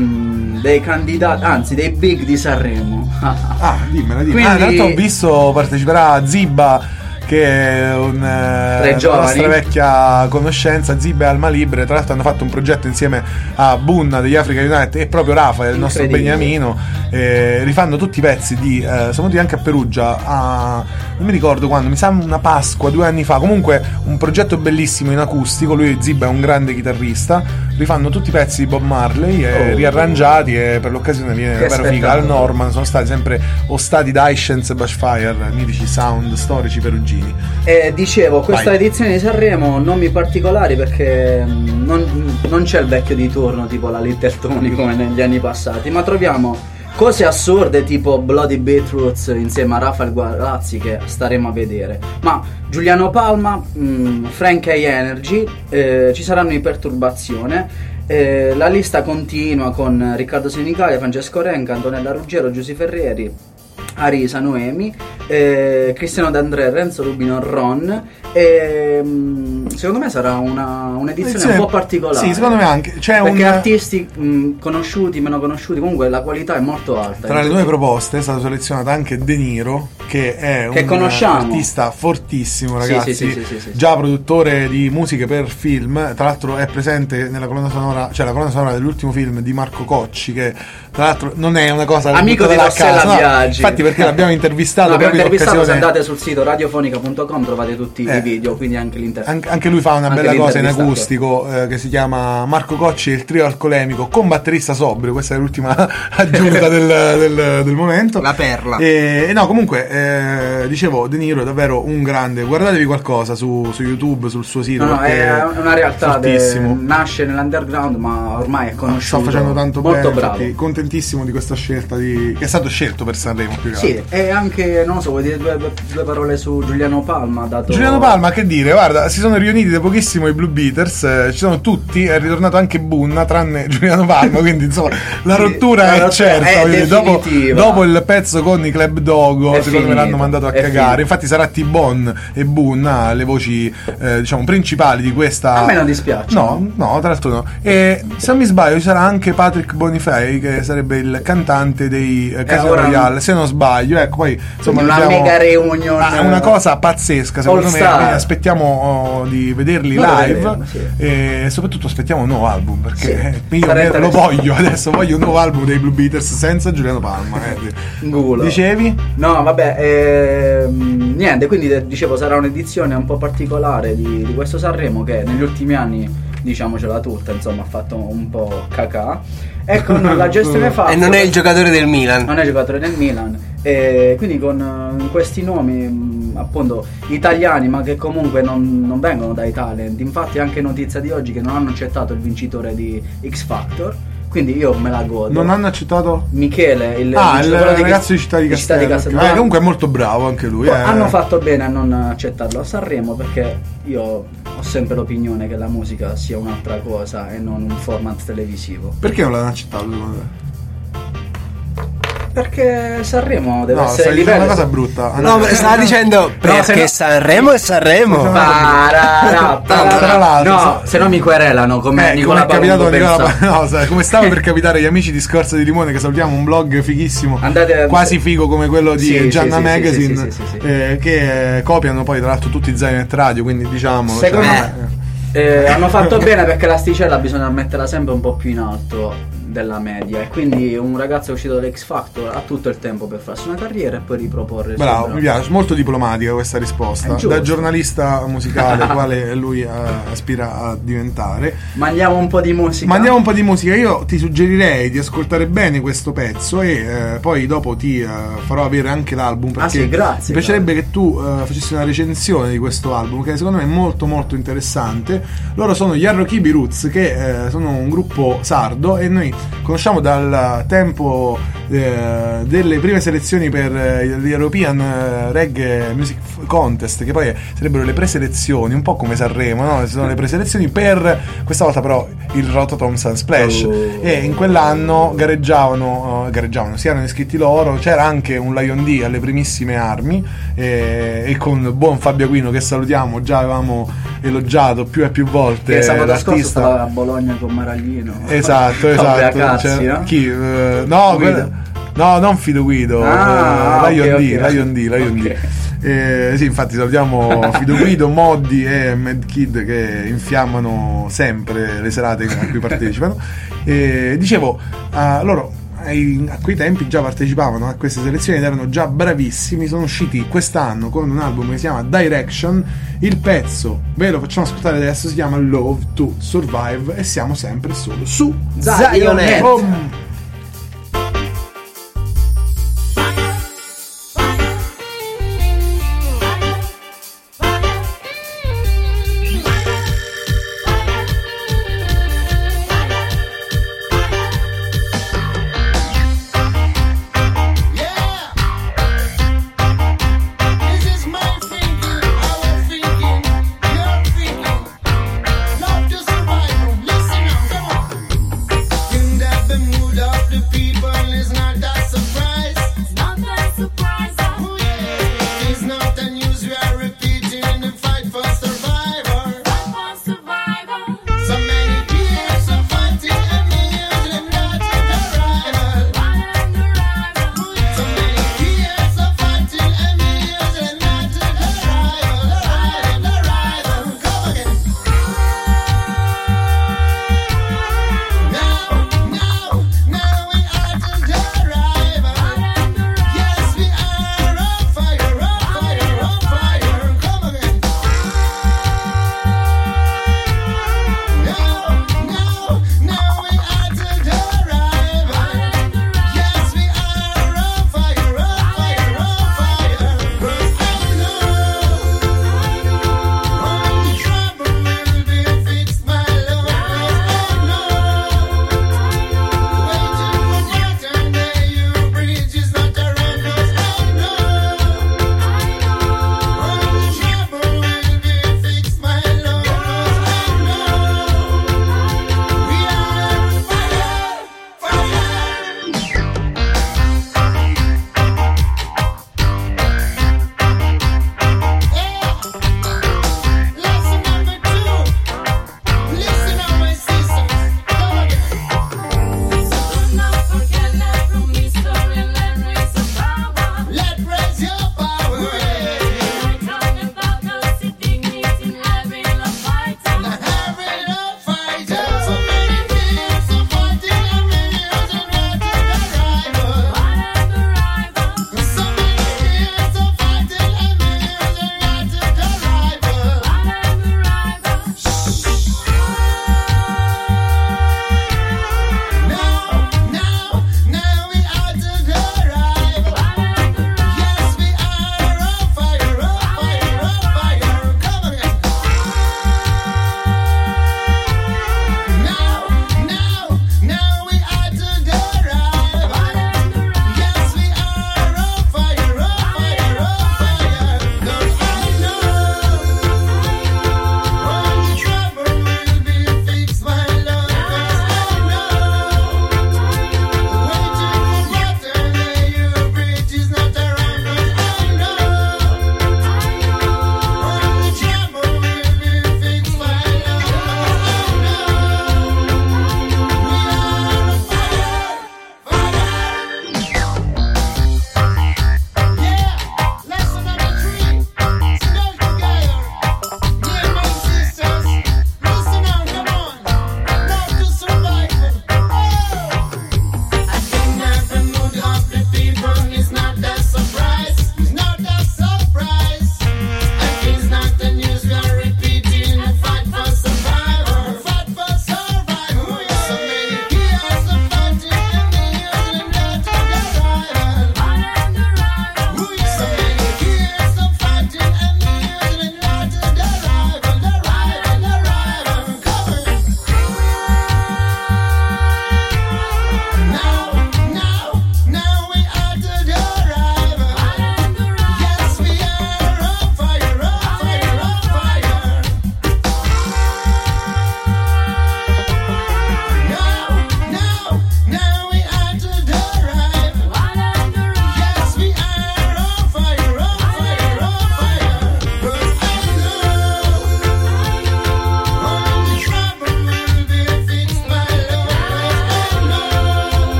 mm, dei candidati, anzi dei big di Sanremo. Ah, dimmela, dimmela. Quindi- Ah, tra l'altro ho visto parteciperà Zibba, che è un, eh, Tre una giovani. nostra vecchia conoscenza. Zibba e Alma Libre, tra l'altro hanno fatto un progetto insieme a Bunna degli Africa United e proprio Rafa, il nostro Incredibile. beniamino, eh, rifanno tutti i pezzi di eh, sono venuti anche a Perugia a, non mi ricordo quando, mi sa una Pasqua due anni fa, comunque un progetto bellissimo in acustico. Lui, Zibba, è un grande chitarrista, rifanno tutti i pezzi di Bob Marley eh, Oh. riarrangiati, e per l'occasione viene Che davvero figa. Al spettacolo. Norman sono stati sempre ostati da Highshands e Bushfire, mitici sound storici perugini. E dicevo, questa Vai. edizione di Sanremo nomi particolari perché mm, non, non c'è il vecchio di turno tipo la Little Tony come negli anni passati, ma troviamo cose assurde tipo Bloody Beetroots insieme a Rafael Guarazzi, che staremo a vedere, ma Giuliano Palma, mm, Frank A. Energy, eh, ci saranno in Perturbazione. Eh, la lista continua con Riccardo Senicalia, Francesco Renca, Antonella Ruggero, Giusy Ferrieri, Arisa, Noemi, eh, Cristiano D'Andrea, Renzo Rubino, Ron. E, mm, secondo me sarà una, un'edizione un po' particolare. Sì, secondo me anche. C'è perché un, artisti mm, conosciuti, meno conosciuti, comunque la qualità è molto alta. tra le nuove proposte è stato selezionato anche De Niro, che è Che un conosciamo. artista fortissimo, Sì, ragazzi. sì, sì, sì, sì, sì. Già produttore di musiche per film. Tra l'altro è presente nella colonna sonora, cioè la colonna sonora dell'ultimo film di Marco Cocci, che tra l'altro non è una cosa Amico buttata di là a Rossella caso, no, Viaggi. infatti, perché l'abbiamo intervistato No, abbiamo proprio in intervistato, se occasione. andate sul sito radiofonica punto com trovate tutti Eh. i video, quindi anche l'intervista. Anche, anche lui fa una Anche bella cosa in l'intervistato. acustico eh, che si chiama Marco Cocci e il trio alcolemico con batterista sobrio. Questa è l'ultima aggiunta del, del- del momento. La perla. E no, comunque eh, dicevo, De Niro è davvero un grande. Guardatevi qualcosa su, su YouTube, sul suo sito. No, no, perché è una realtà de- fortissimo. nasce nell'underground, ma ormai è Sta conosciuto. facendo tanto molto bene. bravo. infatti, contentissimo di questa scelta di, che è stato scelto per Sanremo più che Sì, altro. e anche, non lo so, vuoi dire due, due parole su Giuliano Palma? Dato... Giuliano Palma, che dire, guarda, si sono riuniti da pochissimo i Blue Beaters, eh, ci sono tutti, è ritornato anche Bunna, tranne Giuliano Palma, quindi insomma la Sì, rottura la è rottura certa, è voglio dire, dopo, definitiva. dopo il pezzo con i Club Dogo, È secondo me finito, l'hanno mandato a è cagare, finito. infatti sarà T-Bone e Bunna le voci, eh, diciamo, principali di questa... A me non dispiace. No, no, tra l'altro no. E se non mi sbaglio ci sarà anche Patrick Bonifay, che sarebbe il cantante dei eh, Casino ora- Royale, se non sbaglio. sbaglio. Ecco, poi insomma una abbiamo- mega reunion. Ah, è una cosa pazzesca, secondo All me. Star. Quindi aspettiamo oh, di vederli Noi lo live vedremo, sì. e soprattutto aspettiamo un nuovo album, perché Sì. eh, io Sarà lo interessante. voglio adesso, voglio un nuovo album dei Blue Beaters senza Giuliano Palma. eh. Culo. Dicevi? No, vabbè, ehm, niente, quindi eh, dicevo sarà un'edizione un po' particolare di, di questo Sanremo che negli ultimi anni, diciamocela tutta, insomma, ha fatto un po' cacà. E con la gestione fatta... E non è il giocatore del Milan. Non è giocatore del Milan. E quindi con eh, questi nomi, mh, appunto, italiani, ma che comunque non, non vengono dai talent. Infatti anche notizia di oggi che non hanno accettato il vincitore di X Factor. Quindi io me la godo. Non hanno accettato? Michele, il, Ah, il vincitore ragazzo di Città di Castello. Castello. Eh, comunque è molto bravo anche lui. eh. Hanno fatto bene a non accettarlo a Sanremo, perché io ho sempre l'opinione che la musica sia un'altra cosa e non un format televisivo. Perché non l'hanno accettato secondo te? Perché Sanremo deve No, essere stai il dicendo livello. una cosa brutta. No, ma stava dicendo perché se no- Sanremo è Sanremo. Parara, parara. Tra l'altro, no, se no mi querelano come Eh, Nicola come è capitato a Palumbo, Nicola pensa. no, sai, come stava per capitare agli amici di Scorza di Limone, che salutiamo, un blog fighissimo, Andate- quasi figo come quello di Sì, Gianna sì, sì, Magazine, sì, sì, sì, sì, sì. eh, che eh, copiano poi tra l'altro tutti Zanet Radio, quindi diciamolo. Secondo cioè, me eh, hanno fatto bene, perché l'asticella bisogna metterla sempre un po' più in alto della media, e quindi un ragazzo che è uscito dall'X Factor ha tutto il tempo per farsi una carriera e poi riproporre il suo bravo, brano. mi piace, molto diplomatica questa È risposta, giusto. da giornalista musicale quale lui eh, aspira a diventare. Mandiamo un po' di musica. Mandiamo un po' di musica. Io ti suggerirei di ascoltare bene questo pezzo e eh, poi dopo ti eh, farò avere anche l'album, perché Ah, sì, grazie, mi piacerebbe che tu eh, facessi una recensione di questo album, che secondo me è molto molto interessante. Loro sono gli Arrochibi Roots, che eh, sono un gruppo sardo e noi conosciamo dal tempo eh, delle prime selezioni per eh, gli European eh, Reggae Music Contest, che poi sarebbero le preselezioni, un po' come Sanremo, no? Ci sono le preselezioni per, questa volta però, il Rototom Sun Splash. Oh. E in quell'anno gareggiavano, uh, gareggiavano, si erano iscritti loro, c'era anche un Lion D alle primissime armi, e, e con buon Fabio Aquino, che salutiamo, già avevamo elogiato più e più volte Che sabato scorso l'artista. stava a Bologna con Maraglino. Esatto, Vabbè, esatto. cazzi, Cioè, no? chi? eh, no, Guido. quella- no, non Fido Guido. Ah, eh, Lion ok, D, ok. Lion D, Lion Ok. D. Eh, sì, infatti salutiamo Fido Guido, Moddi e Mad Kid, che infiammano sempre le serate a cui partecipano. E dicevo, ah, loro ai- a quei tempi già partecipavano a queste selezioni ed erano già bravissimi. Sono usciti quest'anno con un album che si chiama Direction. Il pezzo ve lo facciamo ascoltare adesso, si chiama Love to Survive, e siamo sempre solo su Zionet. Boom. This is my thinking, our thinking, your thinking. Love to survive. Listen up, come on. In that Bermuda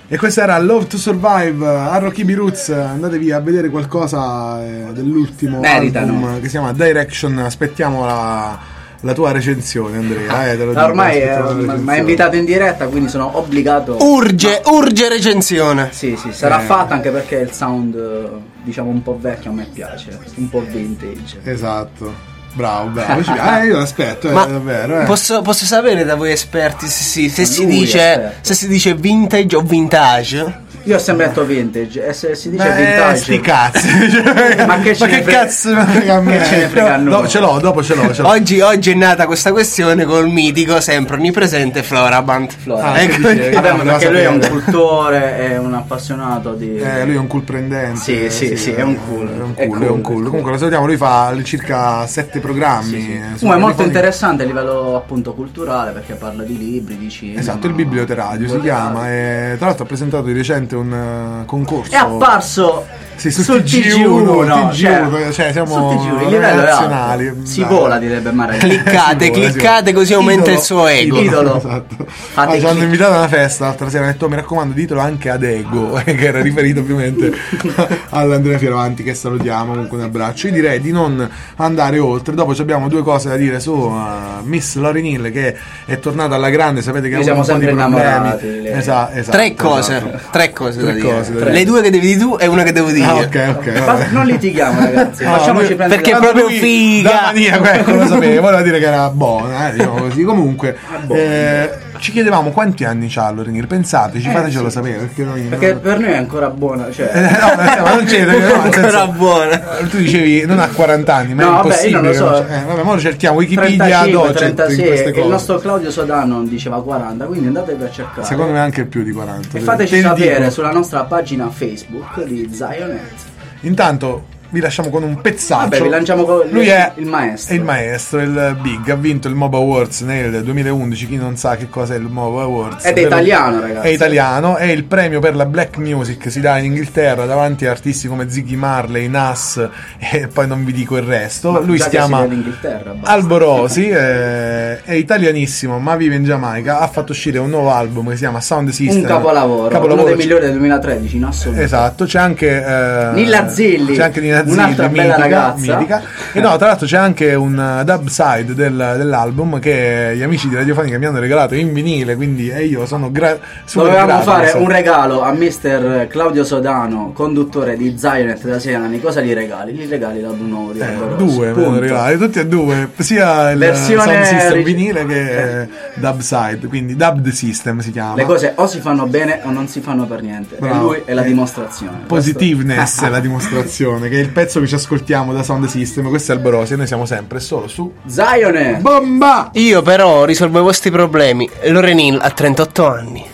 E questa era Love to Survive, Arrow Kibi Roots. Andatevi a vedere qualcosa eh, dell'ultimo Meritano. album che si chiama Direction. Aspettiamo la, la tua recensione, Andrea. Eh, te lo dico, Ormai eh, aspettiamo la mi ha recensione. invitato in diretta, quindi sono obbligato. Urge, urge recensione. Sì, sì, sarà Eh. fatta anche perché il sound, eh, diciamo, un po' vecchio a me piace, un po' vintage. Esatto. Bravo, bravo. Ci- Ah, io l'aspetto, eh, Ma davvero. Eh. posso, posso sapere da voi esperti se, si, se, si Lui è dice, esperto. se si dice vintage o vintage? Io ho sempre detto vintage, e se si dice Beh, vintage. sti cazzi. Ma che ce Ma ne che frega- cazzo me ne frega a me? che ce ne frega a noi? No, ce l'ho, dopo ce l'ho. Ce l'ho. Oggi, oggi è nata questa questione col mitico, sempre onnipresente Floraband. Flora. Ah, Ecco, che dicevi? Vabbè, No, ma lo perché lui è un sapere. cultore, è un appassionato di. Eh, lui è un cool prendente. Sì, sì, sì, è un cool. È un È cool, cool, è un è cool. cool. Comunque lo salutiamo, lui fa circa sette programmi. eh, su Comunque è molto Radiofonico. interessante a livello appunto culturale perché parla di libri, di cinema. Esatto, il Biblioteradio si chiama. E tra l'altro ha presentato di recente un eh, concorso. È apparso Sì, sul sul T G uno, T G uno, T G cioè, uno, cioè siamo sul T G uno, il livello è nazionali. alto. Si Dai. vola, direbbe Maria. cliccate, Si vola, si cliccate vola. così aumenta Idolo, il suo ego. idolo. Esatto. Fate Ah, ci hanno clic. invitato a una festa l'altra sera, hanno detto mi raccomando ditelo anche ad Ego, che era riferito ovviamente all'Andrea Fioravanti che salutiamo, comunque un abbraccio. Io direi di non andare oltre, dopo ci abbiamo due cose da dire su uh, Miss Lauryn Hill che è tornata alla grande, sapete che Noi ha avuto siamo un po' di sempre problemi. innamorati, lei. Esatto, esatto, Tre cose, esatto. tre cose da Tre dire. cose da dire. Le due che devi dire tu e una che devo dire. Ah, ok, ok. Ma vabbè. non litighiamo, ragazzi. No, Facciamoci lui- prendere perché la- è proprio Lui, figa. da maniaco, ecco, lo sapevo, voleva dire che era buona, eh, diciamo così. Comunque, eh, ci chiedevamo quanti anni c'ha Lauryn Hill, pensateci, Eh, fatecelo sì. sapere, perché noi Perché non- per noi è ancora buona, cioè. Eh, no, ma ma non c'è, no, nel senso- Era buona. tu dicevi non ha quaranta anni, ma No, è vabbè, impossibile. io non lo so. che non c'è- eh, vabbè, ma lo cerchiamo Wikipedia trentacinque, docet in trentasei, queste e cose. il nostro Claudio Sodano diceva quaranta, quindi andatevi a cercare. Secondo me anche più di quaranta. E te fateci ne sapere dico. sulla nostra pagina Facebook di Zionet. Intanto vi lasciamo con un pezzaccio. Vabbè, vi lanciamo con Lui è il maestro. È il maestro, il Big, ha vinto il MOBA Awards nel duemilaundici. Chi non sa che cosa è il MOBA Awards? Ed è Ve lo- italiano, ragazzi. È italiano, è il premio per la black music, si dà in Inghilterra davanti a artisti come Ziggy Marley, Nas e poi non vi dico il resto. Ma Lui già si che chiama viene in Inghilterra, basta. Alborosi, eh, è italianissimo ma vive in Giamaica, ha fatto uscire un nuovo album che si chiama Sound System. Un capolavoro, uno dei migliori del duemilatredici in assoluto. Esatto, c'è anche eh, Nilla Zilli, c'è anche Nilla Zilli, un'altra bella mitica, ragazza. mitica. E no, tra l'altro c'è anche un uh, dub side del- dell'album che gli amici di Radiofonica mi hanno regalato in vinile, quindi e io sono gra- super Dovevamo grato, fare insomma. un regalo a mister Claudio Sodano, conduttore di Zionet da sei anni. Cosa gli regali? Gli regali l'album nuovo di Eh, Alborosi. due me ne Punto. regalati, tutti e due, sia il Versione Sound System reg- vinile che eh, dub side, quindi dubbed system si chiama. Le cose o si fanno bene o non si fanno per niente. Bravo. E lui è la Eh, dimostrazione. Positiveness è la dimostrazione, che è il pezzo che ci ascoltiamo da Sound System. Questo è Alborosi e noi siamo sempre solo su Zionet! Bomba! Io però risolvo i vostri problemi. Lauryn Hill ha trentotto anni.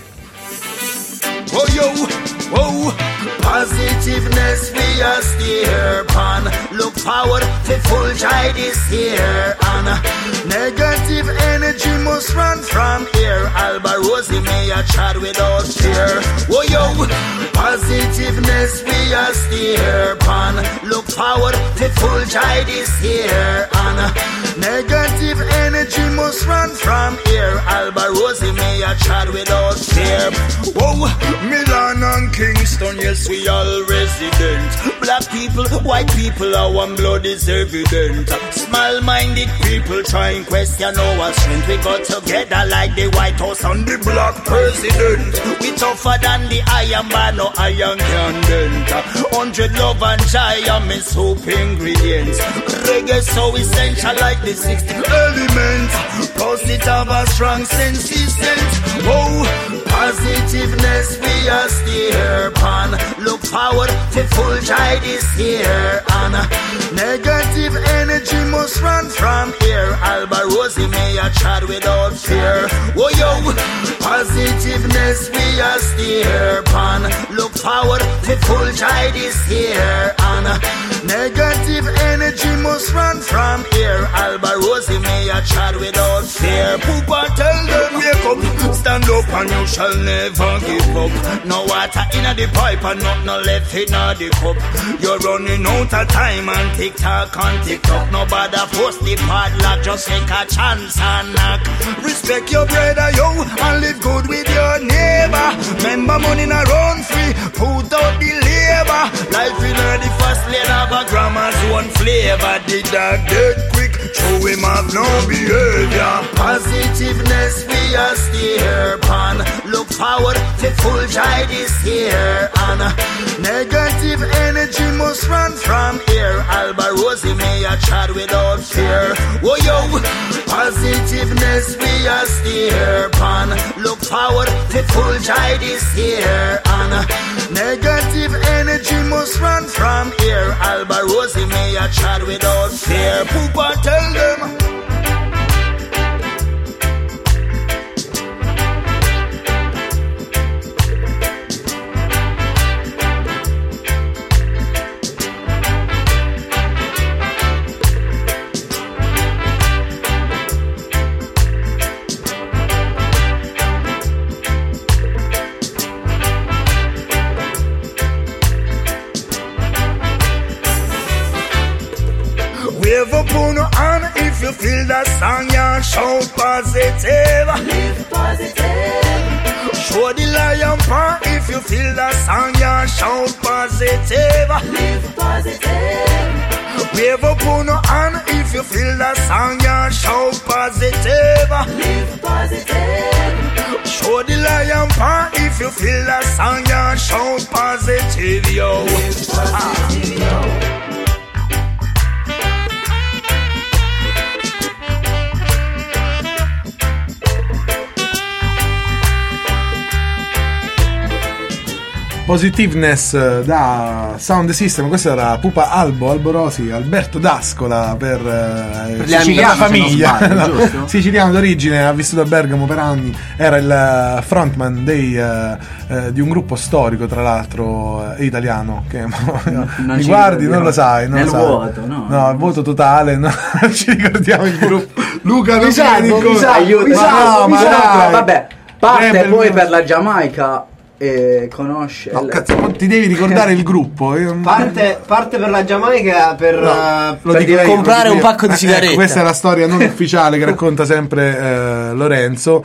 Oh yo, oh, positiveness we are steer pan. Look forward to full joy this year. And negative energy must run from here. Alborosi may a chat without fear. Oh yo, positiveness we are steer pan. Look forward to full joy this year. And negative energy must run from here. Alborosi may a chat without fear. Oh, Milan and Kingston, yes, we all resident. Black people, white people, our one blood is evident. Small-minded people try and question our strength. We got together like the White House and the black president. We tougher than the iron man, no iron can dent. Hundred love and joy are my soup ingredients. Reggae so essential like the sixty elements. Positive have a strong sense system. Oh, positiveness we are steer pan. Look forward to full joy this year. And negative energy must run from here. Alborosi may a chat without fear. Oh yo, positiveness we are steer pan. Look forward to full joy this year. And negative energy must run from here. Alborosi may a chat without fear. Poopa tell them wake up, stand up and you shall never give up. No water in the pipe and nothing left in the cup. You're running out of time and tick tock and tick tock. Nobody force the padlock, just take a chance and knock. Respect your brother, yo, and live good with your neighbor. Remember money in a a grandma's one flavor. The dog dead quick, show him have no behavior. Positiveness we are steer pan. Look forward to full joy this year. And negative energy must run from here. Alba Rosie may a chat without fear. Whoa yo, positiveness we are steer pan. Look forward to full joy this year. And negative energy must run from here. Alba Rosie may a chat without fear. Poopa tell them. Wave up on your hand if you feel that song, yeah, shout positive. Live positive. Show the lion paw if you feel that song, yeah, shout positive. Live positive. Wave up on your hand if you feel that song, yeah, shout positive. Live positive. Show the lion paw if you feel that song, yeah, shout positive, yo. Live positive, yo. Positiveness da Sound System. Questo era Pupa Albo, Alborosi, Alberto D'Ascola per, eh, per la siciliano, famiglia, sbaglio, no, siciliano d'origine, ha vissuto a Bergamo per anni, era il frontman dei, eh, eh, di un gruppo storico, tra l'altro eh, italiano, che non mi ci guardi, ricordiamo. non lo sai, non Nel lo sai. vuoto, no? No, il vuoto totale, no, non ci ricordiamo il gruppo. Luca, non Mi salvo, vieni mi con- salvo, mi Ma salvo, no, mi ma salvo. dai. Vabbè, parte Rebel poi Moon. per la Giamaica e conosce. No, cazzo, non ti devi ricordare il gruppo. Io- Parte, parte per la Giamaica per, No, eh, lo per direi, comprare lo un direi. pacco di Eh, sigarette. ecco, questa è la storia non ufficiale che racconta sempre eh, Lorenzo.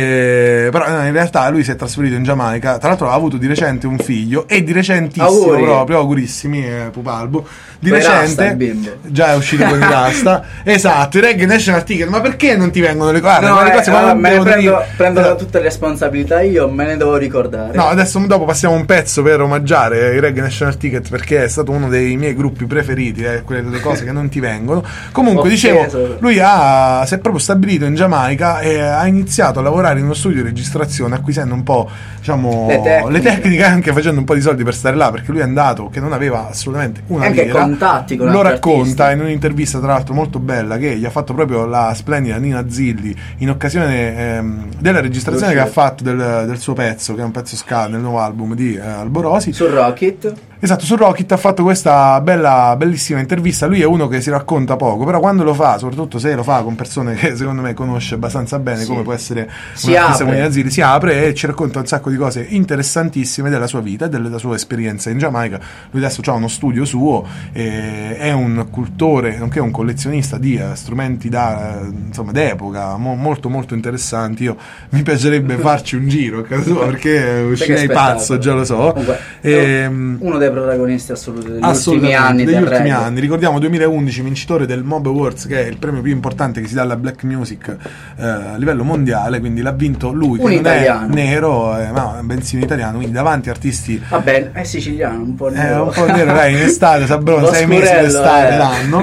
Eh, però no, in realtà lui si è trasferito in Giamaica. Tra l'altro ha avuto di recente un figlio e di recentissimo Auguri. proprio, augurissimi, eh, Pupalbo. Di Coi rasta, recente il bimbo. già è uscito con i rasta. Esatto, i Reggae National Ticket. Ma perché non ti vengono le cose? No, Ma le eh, cose allora, quando me ne devo prendo, dire- prendo Eh, tutte le responsabilità io, me ne devo ricordare. No, adesso dopo passiamo un pezzo per omaggiare i Reggae National Ticket, perché è stato uno dei miei gruppi preferiti, eh, quelle delle cose che non ti vengono. Comunque, Offeso. dicevo, lui ha, si è proprio stabilito in Giamaica e ha iniziato a lavorare in uno studio di registrazione, acquisendo un po', diciamo, Le tecniche. le tecniche, anche facendo un po' di soldi per stare là, perché lui è andato che non aveva assolutamente una Anche lira. contatti con Lo altri racconta artisti. in un'intervista, tra l'altro molto bella, che gli ha fatto proprio la splendida Nina Zilli in occasione ehm, della registrazione che ha fatto del, del suo pezzo, che è un pezzo ska nel nuovo album di eh, Alborosi. Su Rocket. Esatto, su Rocket ha fatto questa bella, bellissima intervista. Lui è uno che si racconta poco, però quando lo fa, soprattutto se lo fa con persone che secondo me conosce abbastanza bene, Sì. come può essere Si un artista apre. come Nina Zilli, si apre e ci racconta un sacco di cose interessantissime della sua vita e della sua esperienza in Giamaica. Lui adesso ha uno studio suo, eh, è un cultore, nonché un collezionista di eh, strumenti da, eh, insomma, d'epoca, mo- molto molto interessanti. Io mi piacerebbe farci un giro a casa sua, perché uscirei spettacolo. pazzo, già lo so. Comunque, Ehm, uno dei protagonisti assoluti degli ultimi Assolutamente, anni degli del ultimi reggae. anni. Ricordiamo duemilaundici vincitore del Mob Awards, che è il premio più importante che si dà alla black music eh, a livello mondiale, quindi l'ha vinto lui, che Un non italiano. è nero, eh, ma bensì un italiano, quindi davanti a artisti Vabbè, è siciliano, un po' eh, nero. un po' nero, dai, in estate, saprò Lo sei mesi scurello, d'estate eh. l'anno.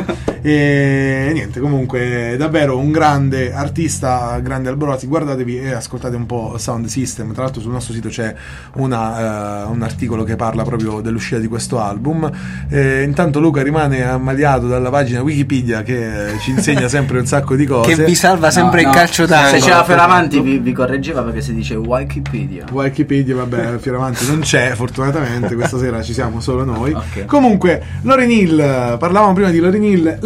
E niente, comunque davvero un grande artista, grande Alborosi. Guardatevi e ascoltate un po' Sound System. Tra l'altro sul nostro sito c'è una, eh, un articolo che parla proprio dell'uscita di questo album. Eh, intanto Luca rimane ammaliato dalla pagina Wikipedia, che eh, ci insegna sempre un sacco di cose. Che vi salva sempre No, il no, calcio d'angolo. Se c'era Fioravanti vi, vi correggeva perché si dice Wikipedia. Wikipedia, vabbè, Fioravanti non c'è, fortunatamente questa sera ci siamo solo noi. Ok. Comunque, Lauryn Hill, parlavamo prima di Lauryn Hill, lei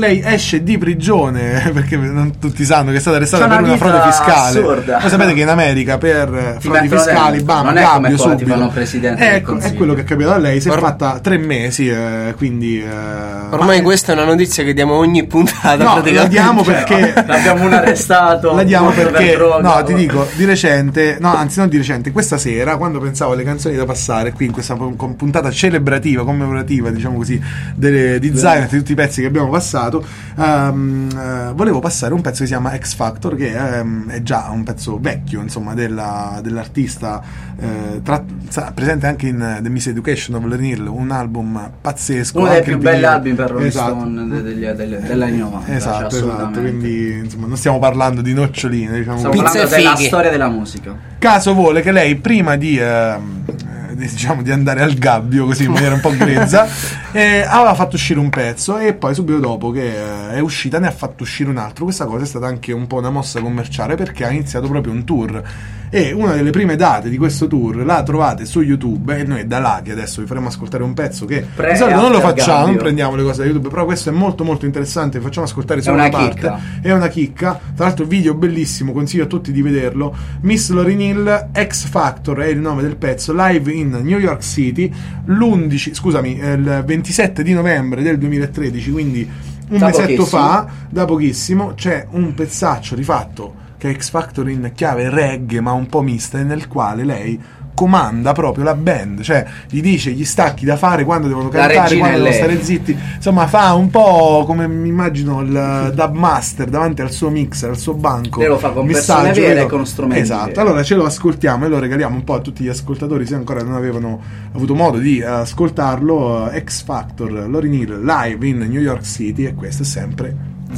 lei esce di prigione perché non tutti sanno che è stata arrestata C'è per una una frode vita fiscale. assurda. Voi sapete che in America per Ti frodi mettono fiscali, dentro. bam, Non è come cambio qua, ti subito. fanno presidente del Ecco, è Consiglio. quello che è capitato a lei. Si è Or- fatta tre mesi, eh, quindi. eh, Ormai ma- questa è una notizia che diamo ogni puntata. No, la praticamente. diamo perché. L'abbiamo un arrestato. La diamo morto per perché. droga. No, ti dico, di recente. No, anzi, non di recente. Questa sera, quando pensavo alle canzoni da passare, qui in questa pu- con puntata celebrativa, commemorativa, diciamo così, delle, di Zion e di tutti i pezzi che abbiamo passato, ehm, eh, volevo passare un pezzo che si chiama X Factor, che ehm, è già un pezzo vecchio, insomma, della, dell'artista, eh, tra- sa- presente anche in eh, The Miseducation of Lauryn Hill, un album pazzesco. Uno dei anche più il belli video- album per Rolling Esatto. Stone de- degli, degli, degli anni novanta. Esatto, cioè, esatto, assolutamente. quindi insomma non stiamo parlando di noccioline, diciamo Stiamo così. Pizza parlando e della fighe. storia della musica. Caso vuole che lei prima di, ehm, eh, di, diciamo, di andare al gabbio così in maniera un po' grezza eh, aveva fatto uscire un pezzo e poi subito dopo che eh, è uscita ne ha fatto uscire un altro. Questa cosa è stata anche un po' una mossa commerciale perché ha iniziato proprio un tour e una delle prime date di questo tour la trovate su YouTube e noi è da là che adesso vi faremo ascoltare un pezzo che Pre- di solito non lo after facciamo, non gabbio. prendiamo le cose da YouTube, però questo è molto molto interessante, vi facciamo ascoltare solo una una parte. chicca. È una chicca, tra l'altro video bellissimo, consiglio a tutti di vederlo. Miss Lauryn Hill, X Factor è il nome del pezzo, live in New York City l'undici, scusami, eh, il ventisette di novembre del duemilatredici, quindi un Da mesetto pochissimo. fa, da pochissimo, c'è un pezzaccio rifatto che è X Factor in chiave reggae ma un po' mista, e nel quale lei comanda proprio la band, cioè gli dice gli stacchi da fare, quando devono La cantare, regina quando è devono lei. stare zitti, insomma fa un po' come mi immagino il dub master davanti al suo mixer, al suo banco. Lei lo fa con missaggio, persone vere vedo- e con strumenti esatto, veri. allora ce lo ascoltiamo e lo regaliamo un po' a tutti gli ascoltatori se ancora non avevano avuto modo di ascoltarlo. eh, X Factor, Lauryn Hill live in New York City, e questo è sempre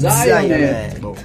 Zion. boh.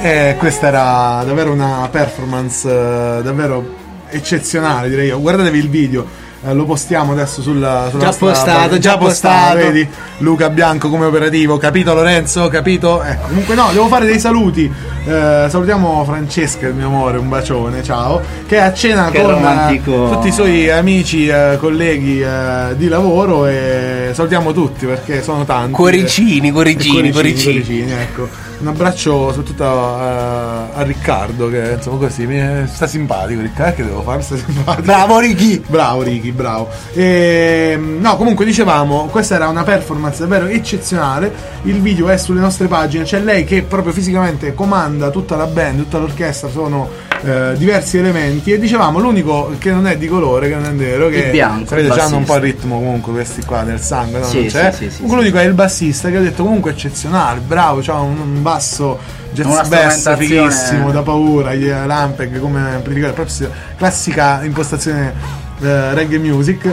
E questa era davvero una performance eh, davvero eccezionale, direi io. Guardatevi il video. Eh, lo postiamo adesso sulla, sulla Già nostra postato, pagina. già postato. Vedi Luca Bianco come operativo, capito Lorenzo? Capito? Ecco, comunque no, devo fare dei saluti. Eh, salutiamo Francesca, il mio amore, un bacione, ciao. Che è a cena Che con romantico. eh, tutti i suoi amici, eh, colleghi eh, di lavoro e salutiamo tutti perché sono tanti. Cuoricini, cuoricini, E cuoricini. cuoricini, ecco. Un abbraccio soprattutto a, a Riccardo che insomma così mi sta simpatico. Riccardo, che devo fare? Sta simpatico. Bravo Ricky. Bravo Ricky, bravo. E, no, comunque dicevamo, questa era una performance davvero eccezionale. Il video è sulle nostre pagine. C'è lei che proprio fisicamente comanda tutta la band, tutta l'orchestra. Sono eh, diversi elementi. E dicevamo, l'unico che non è di colore, che non è nero, che Il bianco, sapete, il hanno un po' il bassista. ritmo comunque questi qua del sangue, no? Sì, Non c'è. sì, sì, sì, Comunque l'unico è il bassista che ha detto comunque eccezionale, bravo, c'ha un, un basso jazz Una bass strumentazione- fighissimo, da paura, gli Lampeg come amplificatore, proprio classica impostazione eh, reggae music.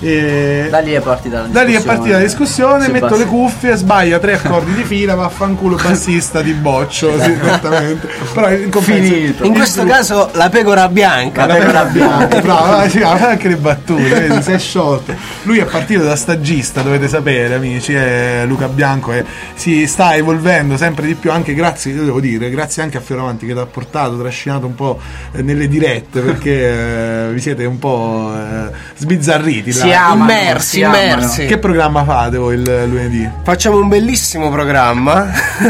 E Da lì è partita la da discussione. lì è partita la discussione, Sui metto bassi. le cuffie, sbaglio tre accordi di fila, vaffanculo bassista di boccio, sì, esattamente. Però in compenso- Finito. In il questo gruppo- caso la pecora bianca. la pecora bianca, bravo, ah, sì, ah, fa anche le battute, vedi, si è sciolto. Lui è partito da stagista, dovete sapere, amici, è Luca Bianco e si sta evolvendo sempre di più, anche grazie, io devo dire, grazie anche a Fioravanti che ti ha portato, trascinato un po' eh, nelle dirette, perché eh, vi siete un po' eh, sbizzarriti là. Si amano, Immersi, si amano. immersi. Che programma fate voi il lunedì? Facciamo un bellissimo programma.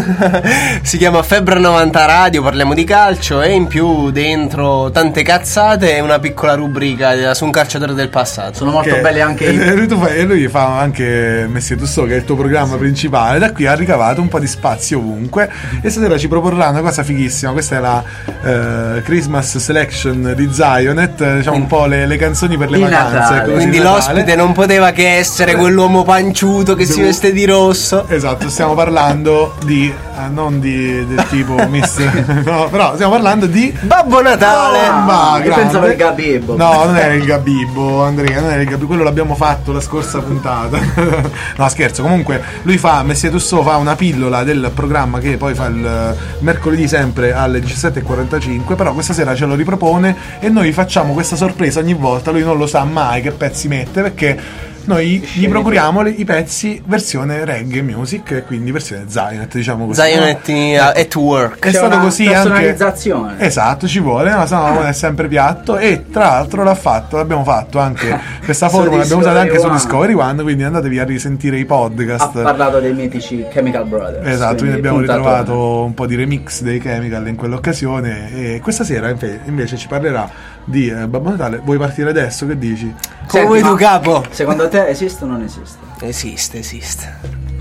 Si chiama Febbre novanta Radio, parliamo di calcio e in più dentro tante cazzate e una piccola rubrica su un calciatore del passato. Sono molto Che- belli anche e i lui, tu fai- e lui fa anche Messie Tu So, che è il tuo programma principale. Da qui ha ricavato un po' di spazio ovunque e stasera ci proporrà una cosa fighissima. Questa è la eh, Christmas Selection di Zionet, eh, diciamo un po' le, le canzoni per le Il vacanze, Natale. così, Quindi Natale. l'ospite non poteva che essere quell'uomo panciuto che si Devo- veste di rosso. Esatto, stiamo parlando di eh, non di del tipo mister no, però stiamo parlando di Babbo Natale. Ah, Ma io grande. pensavo il Gabibbo. No, non era il Gabibbo, Andrea, non era il Gabibbo, quello l'abbiamo fatto la scorsa puntata. No, scherzo, comunque lui fa, Messie Tu So fa una pillola del programma che poi fa il eh, mercoledì sempre alle diciassette e quarantacinque, però questa sera ce lo ripropone e noi facciamo questa sorpresa ogni volta, lui non lo sa mai che pezzi mette perché noi gli procuriamo le- i pezzi versione reggae music e quindi versione Zionet, diciamo così. Zionet no? at work. È C'è stato una così anche. personalizzazione. Esatto, ci vuole, no? Se no non è sempre piatto. E tra l'altro l'ha fatto, l'abbiamo fatto anche questa Su formula, l'abbiamo usata anche su Discovery Discovery One, quindi andatevi a risentire i Ha podcast. parlato dei mitici Chemical Brothers. Esatto, quindi abbiamo puntatone. ritrovato un po' di remix dei Chemical in quell'occasione. E questa sera inve- invece ci parlerà di eh, Babbo Natale. Vuoi partire adesso? Che dici? Come Senti, vuoi ma tu, capo? Secondo te esiste o non esiste? Esiste, esiste.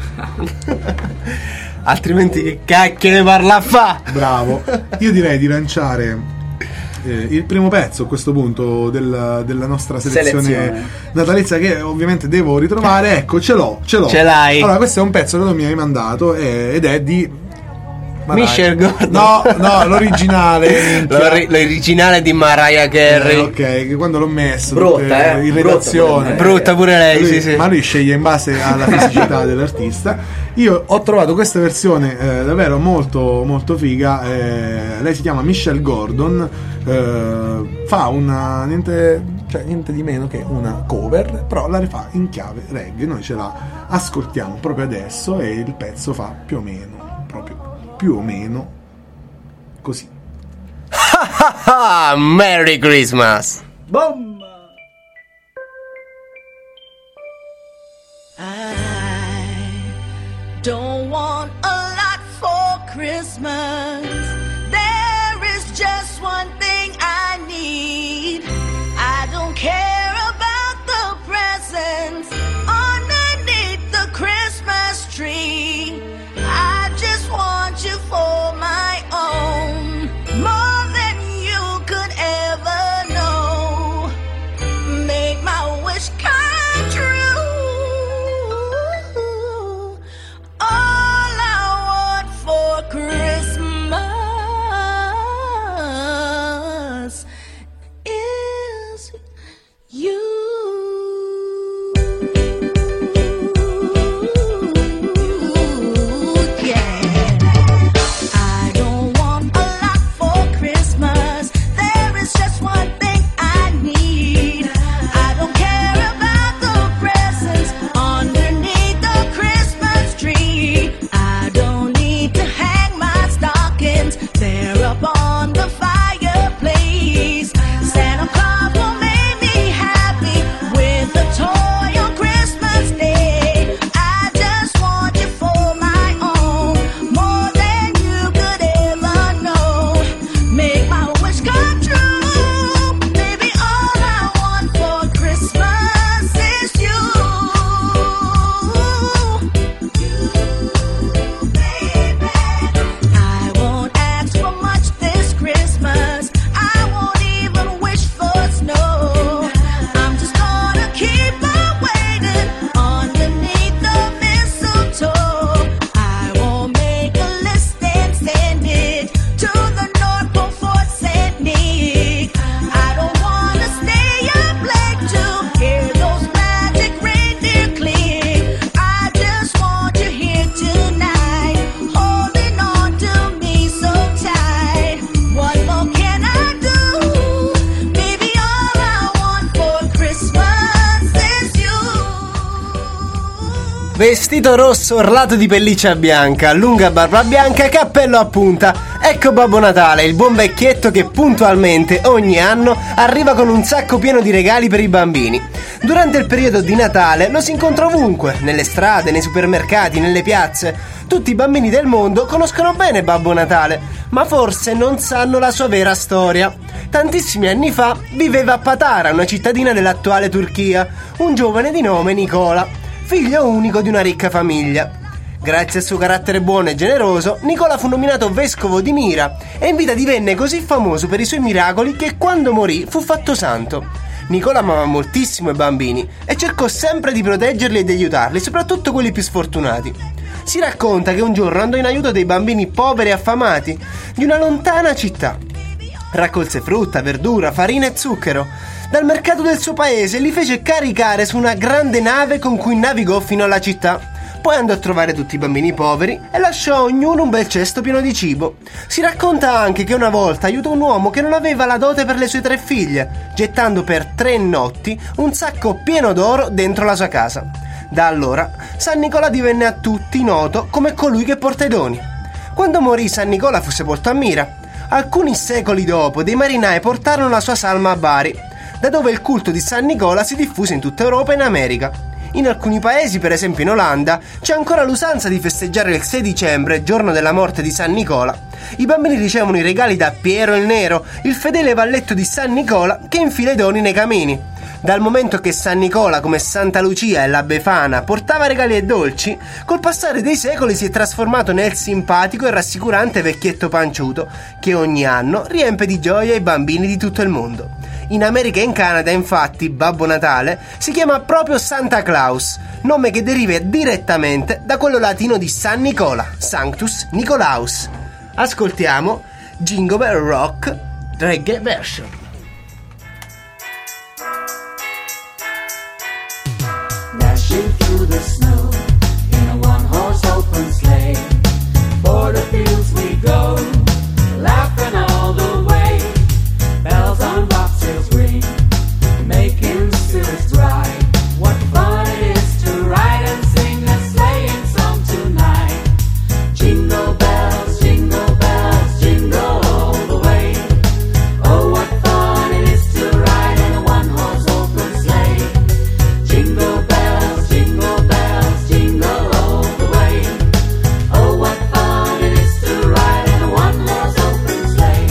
Altrimenti che cacchio ne parla a fa? Bravo. Io direi di lanciare eh, il primo pezzo a questo punto del- della nostra selezione, Selezione. natalizia, che ovviamente devo ritrovare. Ecco, ce l'ho, ce l'ho. Ce l'hai. Allora, questo è un pezzo che tu mi hai mandato eh, ed è di ma Michelle dai. Gordon. No, no, l'originale. minchia. L'ori- L'originale di Mariah Carey. Eh, ok, che quando l'ho messo Brutta, tutte eh, in brutta redazione, pure lei. Brutta pure lei, lui- sì, sì. ma lui sceglie in base alla fisicità dell'artista. Io ho trovato questa versione eh, davvero molto molto figa. eh, lei si chiama Michelle Gordon, eh, fa una niente, cioè niente di meno che una cover, però la rifà in chiave reggae. Noi ce la ascoltiamo proprio adesso e il pezzo fa più o meno, proprio più o meno così. Ah, Merry Christmas. Boom! Don't want a lot for Christmas. There is just one thing I need. I don't care about the presents underneath the Christmas tree. I just want you for my own, more than you could ever know. Make my wish come true. All I want for Christmas Vestito rosso orlato di pelliccia bianca, lunga barba bianca, cappello a punta. Ecco Babbo Natale, il buon vecchietto che puntualmente ogni anno arriva con un sacco pieno di regali per i bambini. Durante il periodo di Natale lo si incontra ovunque, nelle strade, nei supermercati, nelle piazze. Tutti i bambini del mondo conoscono bene Babbo Natale, ma forse non sanno la sua vera storia. Tantissimi anni fa viveva a Patara, una cittadina dell'attuale Turchia, un giovane di nome Nicola, figlio unico di una ricca famiglia. Grazie al suo carattere buono e generoso, Nicola fu nominato vescovo di Mira e in vita divenne così famoso per i suoi miracoli che quando morì fu fatto santo. Nicola amava moltissimo i bambini e cercò sempre di proteggerli e di aiutarli, soprattutto quelli più sfortunati. Si racconta che un giorno andò in aiuto dei bambini poveri e affamati di una lontana città. Raccolse frutta, verdura, farina e zucchero dal mercato del suo paese e li fece caricare su una grande nave con cui navigò fino alla città. Poi andò a trovare tutti i bambini poveri e lasciò a ognuno un bel cesto pieno di cibo. Si racconta anche che una volta aiutò un uomo che non aveva la dote per le sue tre figlie, gettando per tre notti un sacco pieno d'oro dentro la sua casa. Da allora San Nicola divenne a tutti noto come colui che porta i doni. Quando morì San Nicola fu sepolto a Mira. Alcuni secoli dopo dei marinai portarono la sua salma a Bari, da dove il culto di San Nicola si diffuse in tutta Europa e in America. In alcuni paesi, per esempio in Olanda, c'è ancora l'usanza di festeggiare il sei dicembre, giorno della morte di San Nicola. I bambini ricevono i regali da Piero il Nero, il fedele valletto di San Nicola che infila i doni nei camini. Dal momento che San Nicola, come Santa Lucia e la Befana, portava regali e dolci, col passare dei secoli si è trasformato nel simpatico e rassicurante vecchietto panciuto che ogni anno riempie di gioia i bambini di tutto il mondo. In America e in Canada, infatti, Babbo Natale si chiama proprio Santa Claus, nome che deriva direttamente da quello latino di San Nicola, Sanctus Nicolaus. Ascoltiamo Jingle Bell Rock Reggae Version. Dashing through the snow in a one-horse open sleigh, for the fields we go, laughing all the way. Bells on bobtails ring, making spirits bright. What fun it is to ride and sing a sleighing song tonight. Jingle bells, jingle bells, jingle all the way. Oh, what fun it is to ride in a one-horse open sleigh. Jingle bells, jingle bells, jingle all the way. Oh, what fun it is to ride in a one-horse open sleigh.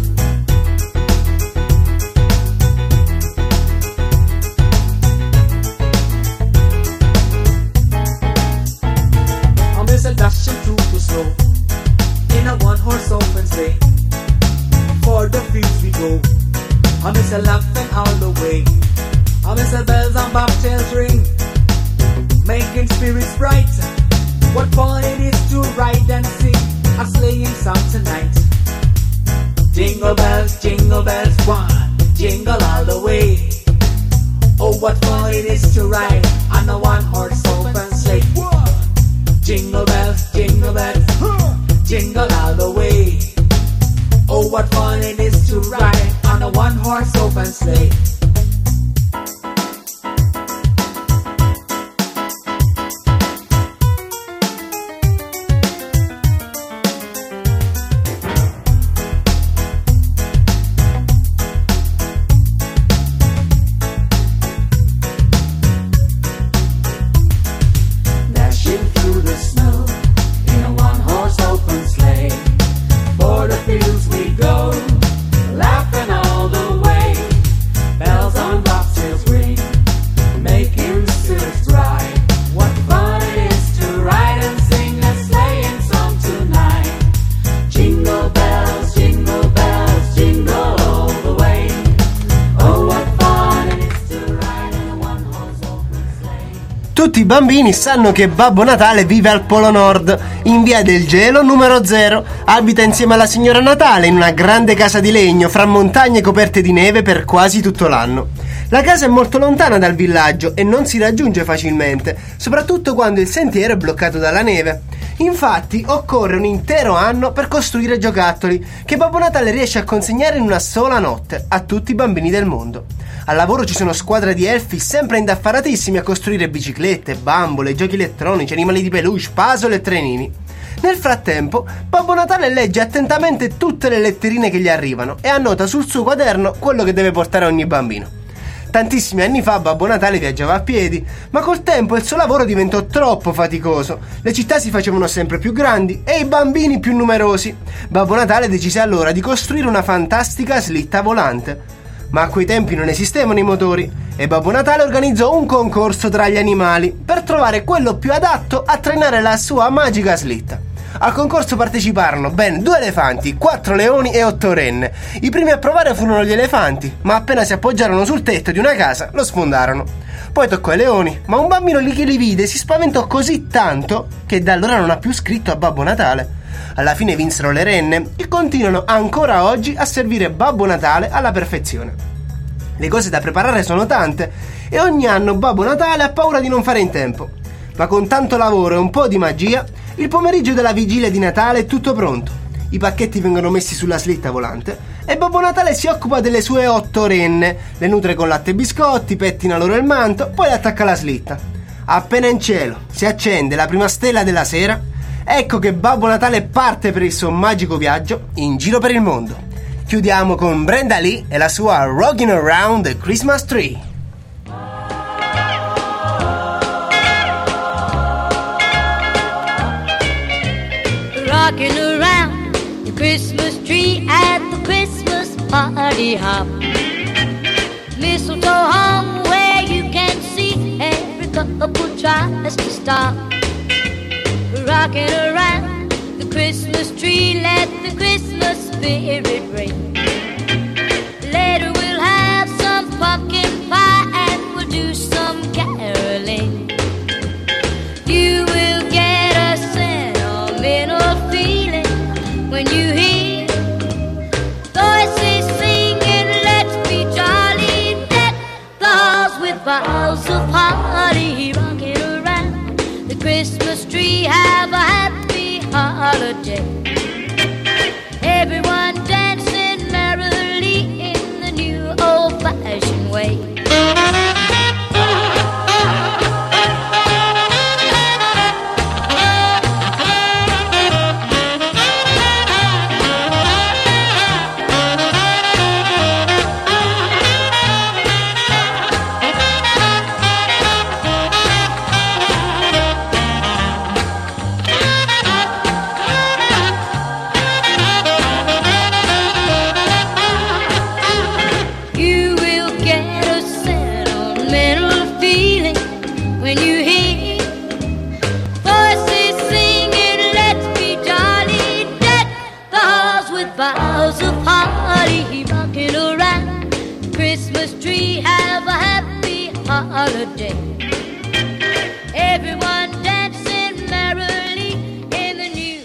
I'm just a dashing through the snow in a one-horse open sleigh. For the fields we go, I'm just a laughing all the way. I'm just a bells on bobtails ring, making spirits bright. What fun it is to ride and sing a sleighing song tonight. Jingle bells, jingle bells, one, jingle all the way. Oh, what fun it is to ride on a one-horse open sleigh. Jingle bells, jingle bells, jingle all the way. Oh, what fun it is to ride on a one-horse open sleigh. Dashing through the snow in a one-horse open sleigh, for the fields we go, laughing all the way. Bells on bobtails ring, making spirits bright. What fun it is to ride and sing a sleighing song tonight. Jingle bells, jingle bells, jingle all the way. Oh, what fun it is to ride in a one-horse open sleigh. Tutti i bambini sanno che Babbo Natale vive al Polo Nord, in via del Gelo numero zero. Abita insieme alla signora Natale in una grande casa di legno fra montagne coperte di neve per quasi tutto l'anno. La casa è molto lontana dal villaggio e non si raggiunge facilmente, soprattutto quando il sentiero è bloccato dalla neve. Infatti occorre un intero anno per costruire giocattoli che Babbo Natale riesce a consegnare in una sola notte a tutti i bambini del mondo. Al lavoro ci sono squadre di elfi sempre indaffaratissimi a costruire biciclette, bambole, giochi elettronici, animali di peluche, puzzle e trenini. Nel frattempo, Babbo Natale legge attentamente tutte le letterine che gli arrivano e annota sul suo quaderno quello che deve portare ogni bambino. Tantissimi anni fa Babbo Natale viaggiava a piedi, ma col tempo il suo lavoro diventò troppo faticoso. Le città si facevano sempre più grandi e i bambini più numerosi. Babbo Natale decise allora di costruire una fantastica slitta volante. Ma a quei tempi non esistevano i motori e Babbo Natale organizzò un concorso tra gli animali per trovare quello più adatto a trainare la sua magica slitta. Al concorso parteciparono ben due elefanti, quattro leoni e otto renne. I primi a provare furono gli elefanti, ma appena si appoggiarono sul tetto di una casa lo sfondarono. Poi toccò ai leoni, ma un bambino lì che li vide si spaventò così tanto che da allora non ha più scritto a Babbo Natale. Alla fine vinsero le renne e continuano ancora oggi a servire Babbo Natale alla perfezione. Le cose da preparare sono tante e ogni anno Babbo Natale ha paura di non fare in tempo. Ma con tanto lavoro e un po' di magia, il pomeriggio della vigilia di Natale è tutto pronto. I pacchetti vengono messi sulla slitta volante e Babbo Natale si occupa delle sue otto renne, le nutre con latte e biscotti, pettina loro il manto, poi attacca la slitta. Appena in cielo si accende la prima stella della sera, ecco che Babbo Natale parte per il suo magico viaggio in giro per il mondo. Chiudiamo con Brenda Lee e la sua Rockin' Around the Christmas Tree. Rocking around the Christmas tree at the Christmas party hop. Mistletoe hung where you can see every couple tries to stop. Rocking around the Christmas tree, let the Christmas spirit ring. Later we'll have some pumpkin pie and we'll do some caroling. You will get a sentimental feeling when you hear voices singing, let's be jolly, deck the halls with boughs of holly. Rocking around the Christmas tree, have a happy holiday. Everyone dancing merrily in the new old-fashioned way. Boughs of holly, rocking around the Christmas tree, have a happy holiday. Everyone dancing merrily in the new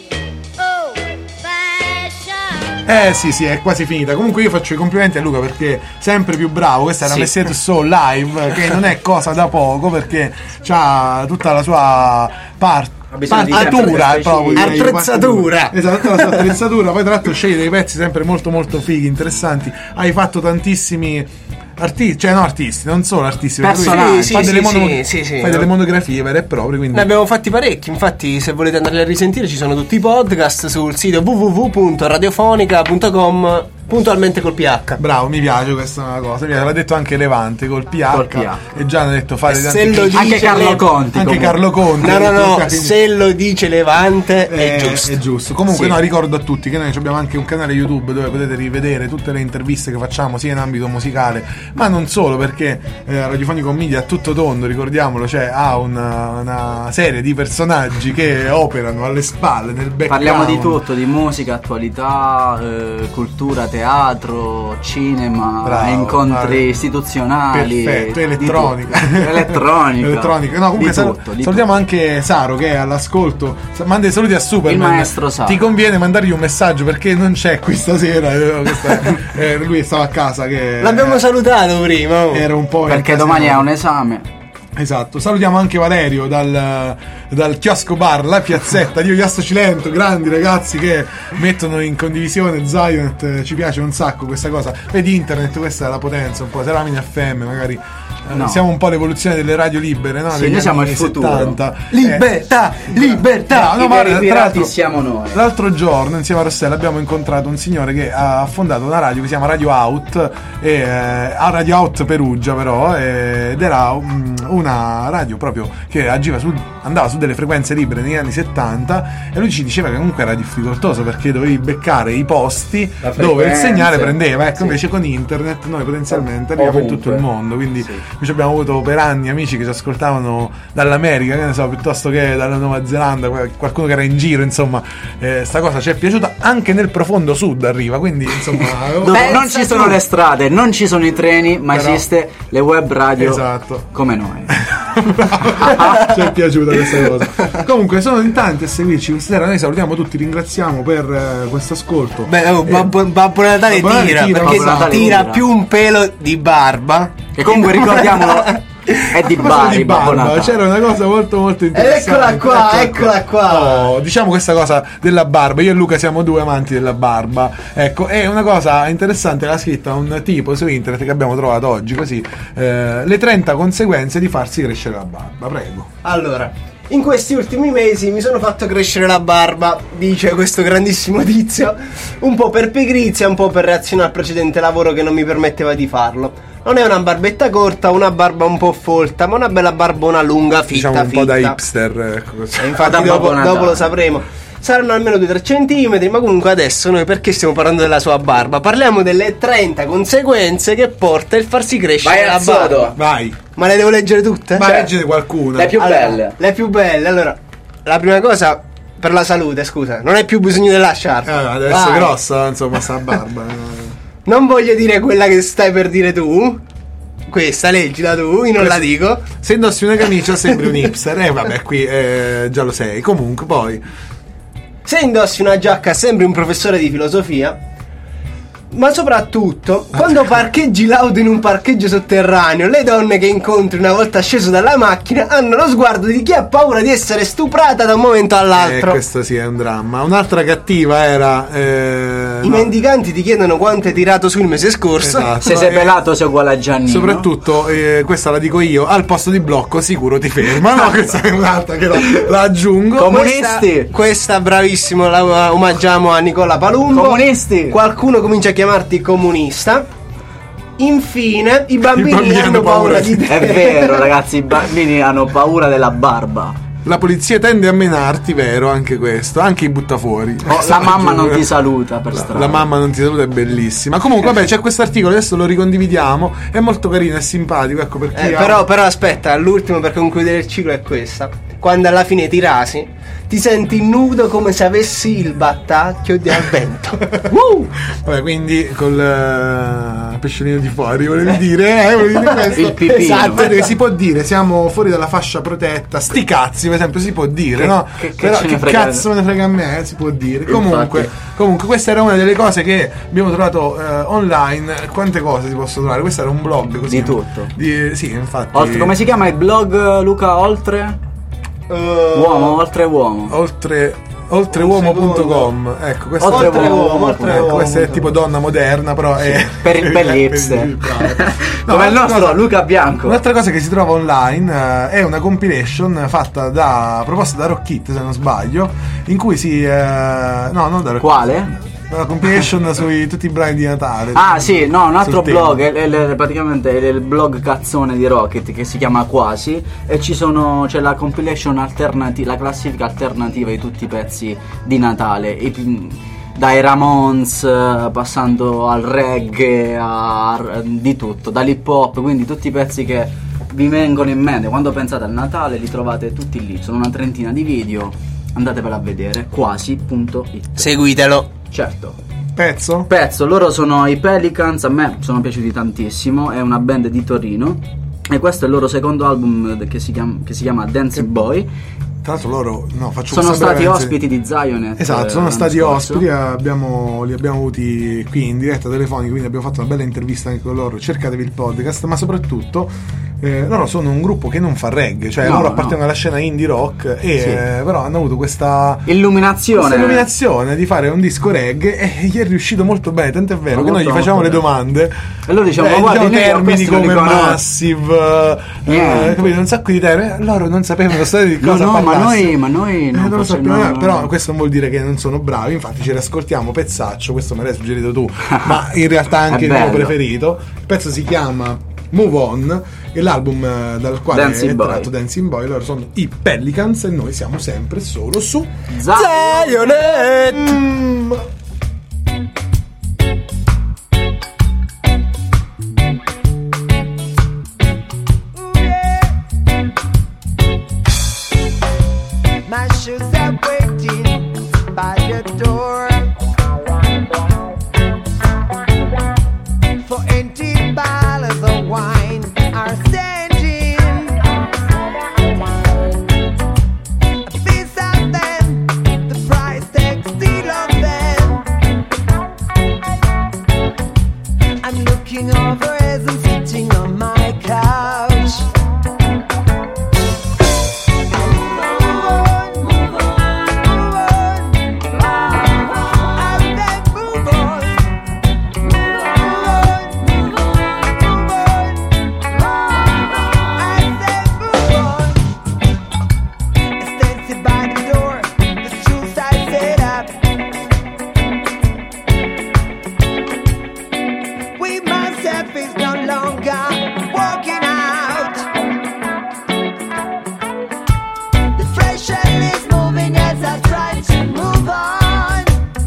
old-fashioned. Eh sì sì, è quasi finita. Comunque io faccio i complimenti a Luca perché è sempre più bravo. Questa è una Sì. Messier Soul live, che non è cosa da poco perché c'ha tutta la sua parte. Ha bisogno di Attrezzatura, sempre proprio, direi, Attrezzatura. esatto, la sua attrezzatura. Poi tra l'altro scegli dei pezzi sempre molto molto fighi, interessanti. Hai fatto tantissimi artisti, cioè no artisti, non solo artisti, perché lui Personaggi. fa Sì, delle, sì, mono- sì, sì, sì. fai delle monografie vere e proprie, quindi Ne abbiamo fatti parecchi, infatti se volete andarli a risentire ci sono tutti i podcast sul sito w w w punto radiofonica punto com, puntualmente col P H. bravo, mi piace questa cosa. Mi piace, l'ha detto anche Levante col P H, Col P H. e già hanno detto fare E tanti se lo clip. Anche dice Carlo le- Conti. Anche comunque. Carlo Conti. No, no, no, quindi- se lo dice Levante è Eh, giusto. è giusto. Comunque Sì. no, ricordo a tutti che noi abbiamo anche un canale YouTube dove potete rivedere tutte le interviste che facciamo sia in ambito musicale, ma non solo, perché eh, Radiofonico Media a tutto tondo, ricordiamolo, cioè ha una, una serie di personaggi che operano alle spalle nel background. Parliamo di tutto, di musica, attualità, eh, cultura, teatro, cinema, Bravo, incontri bravo. istituzionali. Perfetto, di elettronica. tutto. Elettronica. Elettronica. No, comunque Di sal- tutto, di salutiamo anche Saro che è all'ascolto. Sa- Manda i saluti a Superman. Il maestro Saro. Ti conviene mandargli un messaggio perché non c'è qui stasera. eh, questa- eh, lui stava a casa che L'abbiamo salutato prima. oh. era un po' Perché incasinato. domani è un esame. Esatto, salutiamo anche Valerio dal, dal chiosco bar La Piazzetta di Ogliastro Cilento, grandi ragazzi che mettono in condivisione Zionet, eh, ci piace un sacco questa cosa. Vedi internet, questa è la potenza un po', se eravamo in F M magari eh, No. siamo un po' l'evoluzione delle radio libere, no? Sì, Degli noi siamo anni il futuro. settanta. Libertà, libertà. No, I ma veri tra pirati l'altro- siamo noi. L'altro giorno insieme a Rossella abbiamo incontrato un signore che ha fondato una radio che si chiama Radio Out, e, eh, a Radio Out Perugia però, eh, ed era um, una radio proprio che agiva su, andava su delle frequenze libere negli anni settanta, e lui ci diceva che comunque era difficoltoso perché dovevi beccare i posti La dove il frequenza, segnale prendeva, ecco sì. invece con internet noi potenzialmente arriviamo in tutto il Ovunque. mondo, quindi Sì. invece abbiamo avuto per anni amici che ci ascoltavano dall'America, che ne so, piuttosto che dalla Nuova Zelanda, qual- qualcuno che era in giro, insomma, eh, sta cosa ci è piaciuta, anche nel profondo sud arriva, quindi insomma Beh, non ci sono le strade, non ci sono i treni, ma Però- esiste le web radio Esatto. come noi. ci è piaciuta questa cosa. Comunque sono in tanti a seguirci questa sera, noi salutiamo tutti, ringraziamo per eh, questo ascolto. Beh, oh, Babbo, Babbo Natale Babbo Natale tira, tira, perché Babbo Natale tira tira. più un pelo di barba. E comunque ricordiamolo, è di Cosa Bari, di Babbo barba, Natale. c'era una cosa molto molto interessante. Eccola qua, eccola qua. Oh, diciamo questa cosa della barba, io e Luca siamo due amanti della barba, ecco, è una cosa interessante, l'ha scritta un tipo su internet che abbiamo trovato oggi, così, eh, le trenta conseguenze di farsi crescere la barba, prego. Allora, in questi ultimi mesi mi sono fatto crescere la barba, dice questo grandissimo tizio, un po' per pigrizia, un po' per reazione al precedente lavoro che non mi permetteva di farlo. Non è una barbetta corta, una barba un po' folta, ma una bella barbona lunga, fitta, Diciamo un fitta. po' da hipster, ecco così. E infatti Da dopo, Babbo Natale. dopo lo sapremo. Saranno almeno due tre centimetri, ma comunque adesso noi perché stiamo parlando della sua barba? Parliamo delle trenta conseguenze che porta il farsi crescere Vai la al sodo. barba. Vai, Ma le devo leggere tutte? ma Cioè, leggete qualcuna. Le più Allora, belle. Le più belle. Allora, la prima cosa per la salute, scusa, non hai più bisogno della sciarpa. Eh, deve essere Vai. grossa, insomma, sta barba. Non voglio dire quella che stai per dire tu. Questa, leggila tu, io non la dico. Se indossi una camicia sembri un hipster, eh vabbè, qui eh, già lo sei. Comunque poi Se indossi una giacca sembri un professore di filosofia. Ma soprattutto, quando parcheggi l'auto in un parcheggio sotterraneo, le donne che incontri una volta sceso dalla macchina hanno lo sguardo di chi ha paura di essere stuprata da un momento eh, all'altro. questo sì è un dramma. Un'altra cattiva era eh, I no, mendicanti ti chiedono quanto hai tirato su il mese scorso. esatto. Se sei Eh, pelato sei uguale a Giannino. soprattutto, eh, questa la dico io, al posto di blocco sicuro ti ferma. No, questa è un'altra che la, la aggiungo. Comunisti. Questa, questa bravissimo, la omaggiamo a Nicola Palumbo. Comunisti. Qualcuno comincia a chiamarti comunista. Infine, i bambini, I bambini hanno paura di te. È vero, ragazzi, i bambini hanno paura della barba. La polizia tende a menarti, vero, anche questo, anche i buttafuori. Oh, la mamma non ti saluta per La, strada. la mamma non ti saluta, è bellissima. Comunque, vabbè, c'è questo articolo, adesso lo ricondividiamo. È molto carino, è simpatico. Ecco perché. Eh, però, però aspetta, l'ultimo per concludere il ciclo è questa. Quando alla fine ti rasi, ti senti nudo come se avessi il battacchio di al vento. uh! Vabbè, quindi col uh, pesciolino di fuori, volevi dire? Eh, volevi dire questo? Il pipino. Esatto, perché si può dire, siamo fuori dalla fascia protetta. Sti cazzi, per esempio, si può dire, Che- no? che- che Però ce ne che frega- cazzo me ne frega a me, eh, si può dire. Infatti. Comunque, comunque, questa era una delle cose che abbiamo trovato eh, online. Quante cose si possono trovare? Questo era un blog così. Di tutto. Di- sì, infatti. Oltre- come si chiama il blog, Luca? Oltre? Uomo, oltre uomo. Oltre oltreuomo punto com, ecco, questo Oltre Oltre uomo, uomo, oltre ecco, uomo. questa è tipo donna moderna, però è Per il per gli hipster. Bravo. No, Come il un'altra nostro cosa- Luca Bianco. Un'altra cosa che si trova online eh, è una compilation fatta da proposta da Rockit, se non sbaglio, in cui si eh, no, non da Rockit. Quale? Una compilation sui tutti i brani di Natale. Ah sì, no, un altro Sul tema. blog, è, è- è praticamente è il blog cazzone di Rocket che si chiama Quasi, e ci sono, c'è la compilation alternativa, la classifica alternativa di tutti i pezzi di Natale, i- dai Ramones eh, passando al reggae, a, di tutto, dall'hip hop, quindi tutti i pezzi che vi vengono in mente quando pensate al Natale li trovate tutti lì, sono una trentina di video, andatevela a vedere, quasi punto it. Seguitelo. Certo. Pezzo? Pezzo, loro sono i Pelicans, a me sono piaciuti tantissimo, è una band di Torino e questo è il loro secondo album che si chiama, che si chiama Dancing Boy. Tra l'altro loro, no, faccio Sono questa stati breve ospiti di Zionet. Esatto, eh, sono l'anno stati scorso. ospiti, abbiamo, li abbiamo avuti qui in diretta telefonica, quindi abbiamo fatto una bella intervista anche con loro. Cercatevi il podcast, ma soprattutto Eh, loro sono un gruppo che non fa reggae, cioè No, loro no. appartengono alla scena indie rock e Sì. eh, però hanno avuto questa Illuminazione. questa illuminazione di fare un disco reggae e gli è riuscito molto bene, tant'è vero Ma che noi molto, gli facciamo le molto bene. domande E loro dicevano, eh, ma guardi, diciamo noi a termini questo lo come riconosco. massive, eh, Niente. capito, un sacco di termini, loro non sapevano storia di No, cosa no, ma parlassero. noi, ma noi Eh, non, non lo facciamo- sappiamo, no, no, però no. questo non vuol dire che non sono bravi, infatti ce l'ascoltiamo pezzaccio, questo me l'hai suggerito tu, ma in realtà anche È il mio bello. preferito. Il pezzo si chiama Move On e l'album eh, dal quale Dancing è Boy. tratto Dancing Boy, loro sono i Pelicans e noi siamo sempre solo su Zionet. Mm. My shoes are waiting by your door for empty bottles of wine are standing. A piece of them, the price tag still on them. I'm looking over as I'm sitting on my couch. We myself is no longer walking out. The fresh air is moving as I try to move on.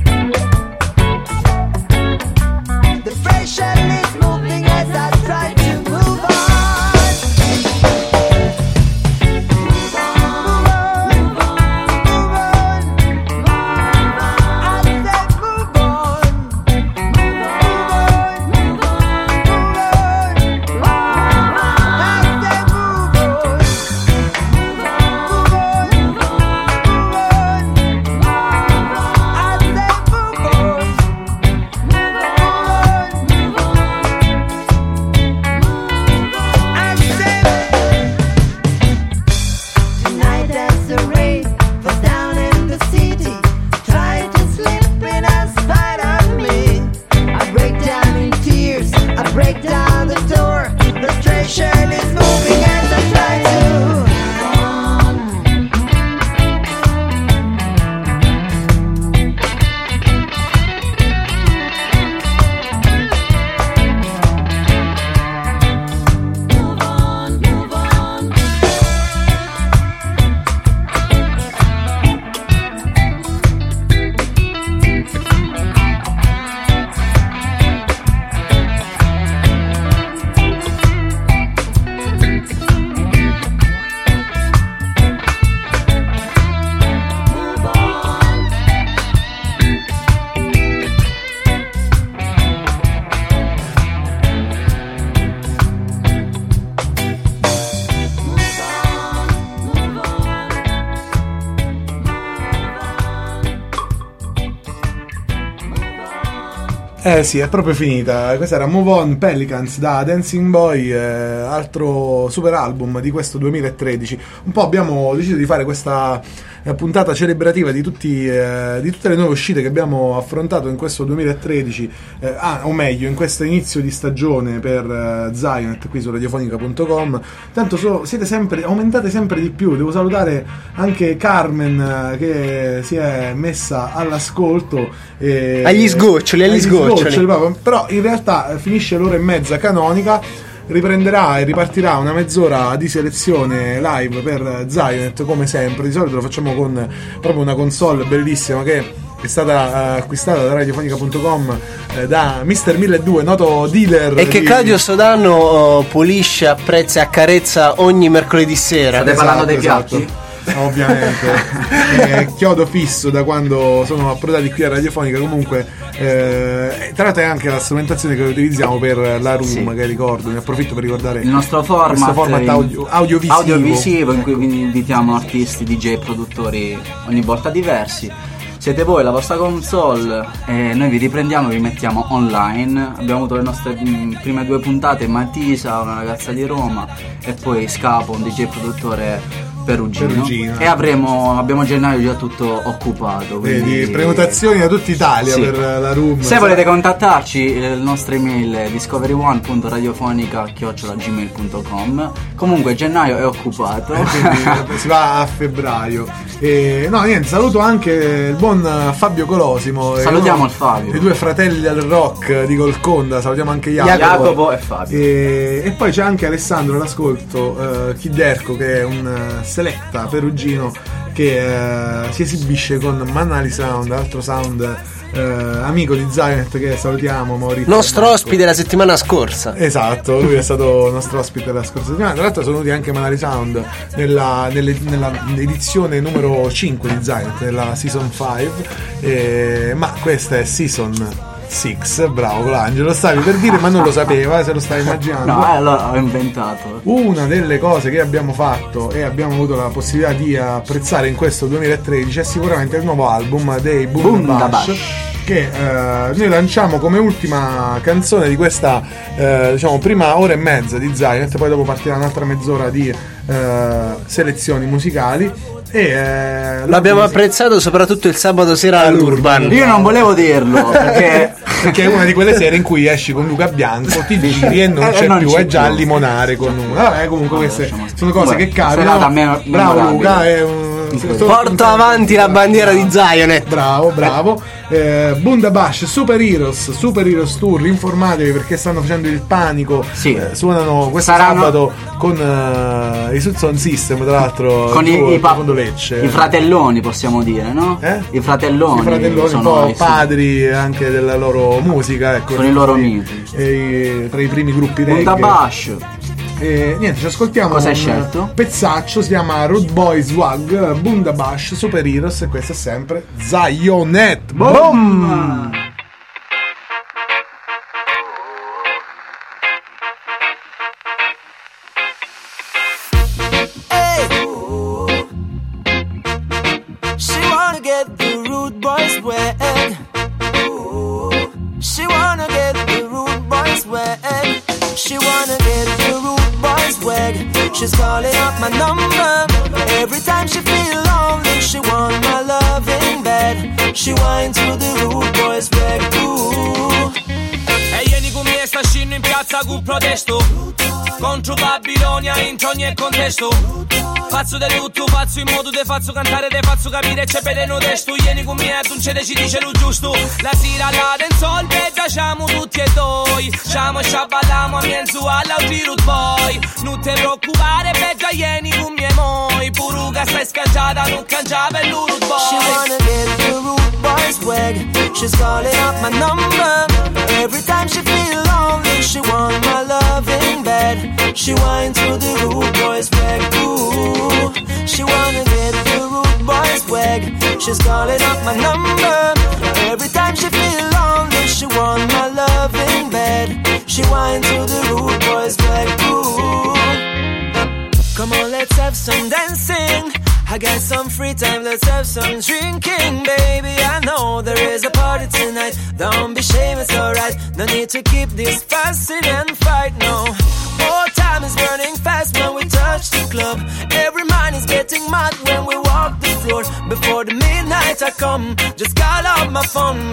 The fresh air is moving as I try to move on. Move on, move on, move on. I said move on. Tonight as the rain falls down in the city, try to slip in a spite of me. I break down in tears, I break down the door. The treasure is moving as I try to. Move on, move on. Move on. Eh sì, è proprio finita. Questa era Move On Pelicans da Dancing Boy, eh, altro super album di questo duemilatredici. Un po' abbiamo deciso di fare questa eh, puntata celebrativa di, tutti, eh, di tutte le nuove uscite che abbiamo affrontato in questo duemilatredici, eh, ah, o meglio, in questo inizio di stagione per eh, Zionet qui su radiofonica punto com. Tanto so, siete sempre, aumentate sempre di più. Devo salutare anche Carmen eh, che si è messa all'ascolto. E, Agli sgoccioli, agli sgoccioli. proprio. Però in realtà eh, finisce l'ora e mezza canonica, riprenderà e ripartirà una mezz'ora di selezione live per Zionet come sempre. Di solito lo facciamo con proprio una console bellissima che è stata eh, acquistata da radiofonica punto com eh, da mister milleduecento, noto dealer E che di- Claudio Sodano oh, pulisce, apprezza e accarezza ogni mercoledì sera. State parlando dei esatto. piatti? Ovviamente è chiodo fisso da quando sono approdati qui a Radiofonica. Comunque eh, tra l'altro è anche la strumentazione che utilizziamo per la room, Sì. che ricordo, mi approfitto per ricordare Il nostro format, questo format in- audio, audiovisivo, audiovisivo in cui Ecco. vi invitiamo artisti, D J, produttori ogni volta diversi. siete voi, la vostra console, e noi vi riprendiamo e vi mettiamo online. Abbiamo avuto le nostre mh, prime due puntate, Matisa, una ragazza di Roma, e poi Scapo, un D J produttore perugino, Perugino. E avremo abbiamo gennaio già tutto occupato, quindi Vedi, prenotazioni da tutta Italia, sì, per la room. se volete contattarci, il nostro email è discovery one punto radiofonica chiocciola gmail punto com. Comunque gennaio è occupato. Quindi si va a febbraio. E, no, niente, saluto anche il buon Fabio Colosimo. Salutiamo uno il Fabio. I due fratelli del rock di Golconda, salutiamo anche Jacopo. Jacopo e Fabio. E, e poi c'è anche Alessandro all'ascolto, eh, Chiderco, che è un eh, selecta perugino che eh, si esibisce con Manali Sound, altro sound eh, amico di Zionet, che salutiamo, Maurizio. Nostro ospite la settimana scorsa. Esatto, lui è stato nostro ospite la scorsa settimana. Tra l'altro sono venuti anche Manali Sound nella, nelle, nella edizione numero cinque di Zionet, nella Season cinque, eh, ma questa è Season sei. Bravo Colangelo, stavi per dire ma non lo sapeva, se lo stavi immaginando. No, allora ho inventato. Una delle cose che abbiamo fatto e abbiamo avuto la possibilità di apprezzare in questo duemilatredici è sicuramente il nuovo album dei Boom Boom Bash, Bash, che eh, noi lanciamo come ultima canzone di questa eh, diciamo prima ora e mezza di Zionet. Poi dopo partirà un'altra mezz'ora di eh, selezioni musicali. E eh, L'abbiamo apprezzato soprattutto il sabato sera all'Urban. Io non volevo dirlo perché perché è una di quelle sere in cui esci con Luca Bianco, ti giri e non Eh, c'è non più, c'è è già a più. limonare con uno. Vabbè, comunque queste lasciamo stare. sono cose Comunque, che capitano. serata meno- Bravo memorabile. Luca, è un Porto avanti la bandiera di Zionet. Bravo, bravo. Eh, Bundabash, Super Heroes, Super Heroes Tour, informatevi perché stanno facendo il panico. Sì. Eh, suonano questo Saranno- sabato con eh, i Sound System, tra l'altro, con giù i, i, a pa- Fondo Lecce. i fratelloni, possiamo dire, no? Eh? I fratelloni, I fratelloni, un sono po' i- padri anche della loro musica, ecco. Sono i loro miti. E, tra i primi gruppi reggae. Bundabash. E niente, ci ascoltiamo. Cosa hai un scelto? pezzaccio, si chiama Rude Boy Swag, Bundabash, Super Heroes, e questo è sempre Zionet. Boom! She wanna get the rude boys wet. She wanna get the rude boys wet. She wanna get the rude boys wet. She's calling up my number. Every time she feel lonely, she want my love in bed. She whines to the rude boys wet. Ooh. E ieri con me sta scendo in piazza con protesto contro Babilonia in ogni contesto. Faccio del tutto, faccio in modo te faccio cantare, te faccio capire, c'è per no testo. Ieri con me tu non ci dice lo giusto. La sera la dancehall peggia siamo tutti e due. Siamo e sciaballiamo a mezzo all'altri root boy. Non ti preoccupare peggia ieri con me moi. Puruga stai scanciata, non cangia per l'root boy. She wanna get the rude boys wet. She's calling up my number. Every time she feel lonely, she want my love in bed. She whines to the rude boys wet. Ooh, she wanna get the rude boys wet. She's calling up my number. Every time she feel lonely, she want my love in bed. She whines to the rude boys wet. Ooh. Come on, let's have some dancing. I got some free time, let's have some drinking, baby. I know there is a party tonight. Don't be ashamed, it's alright. No need to keep this fussing and fight, no. More time is burning fast when we touch the club. Every mind is getting mad when we walk the floor. Before the midnight I come, just call out my phone.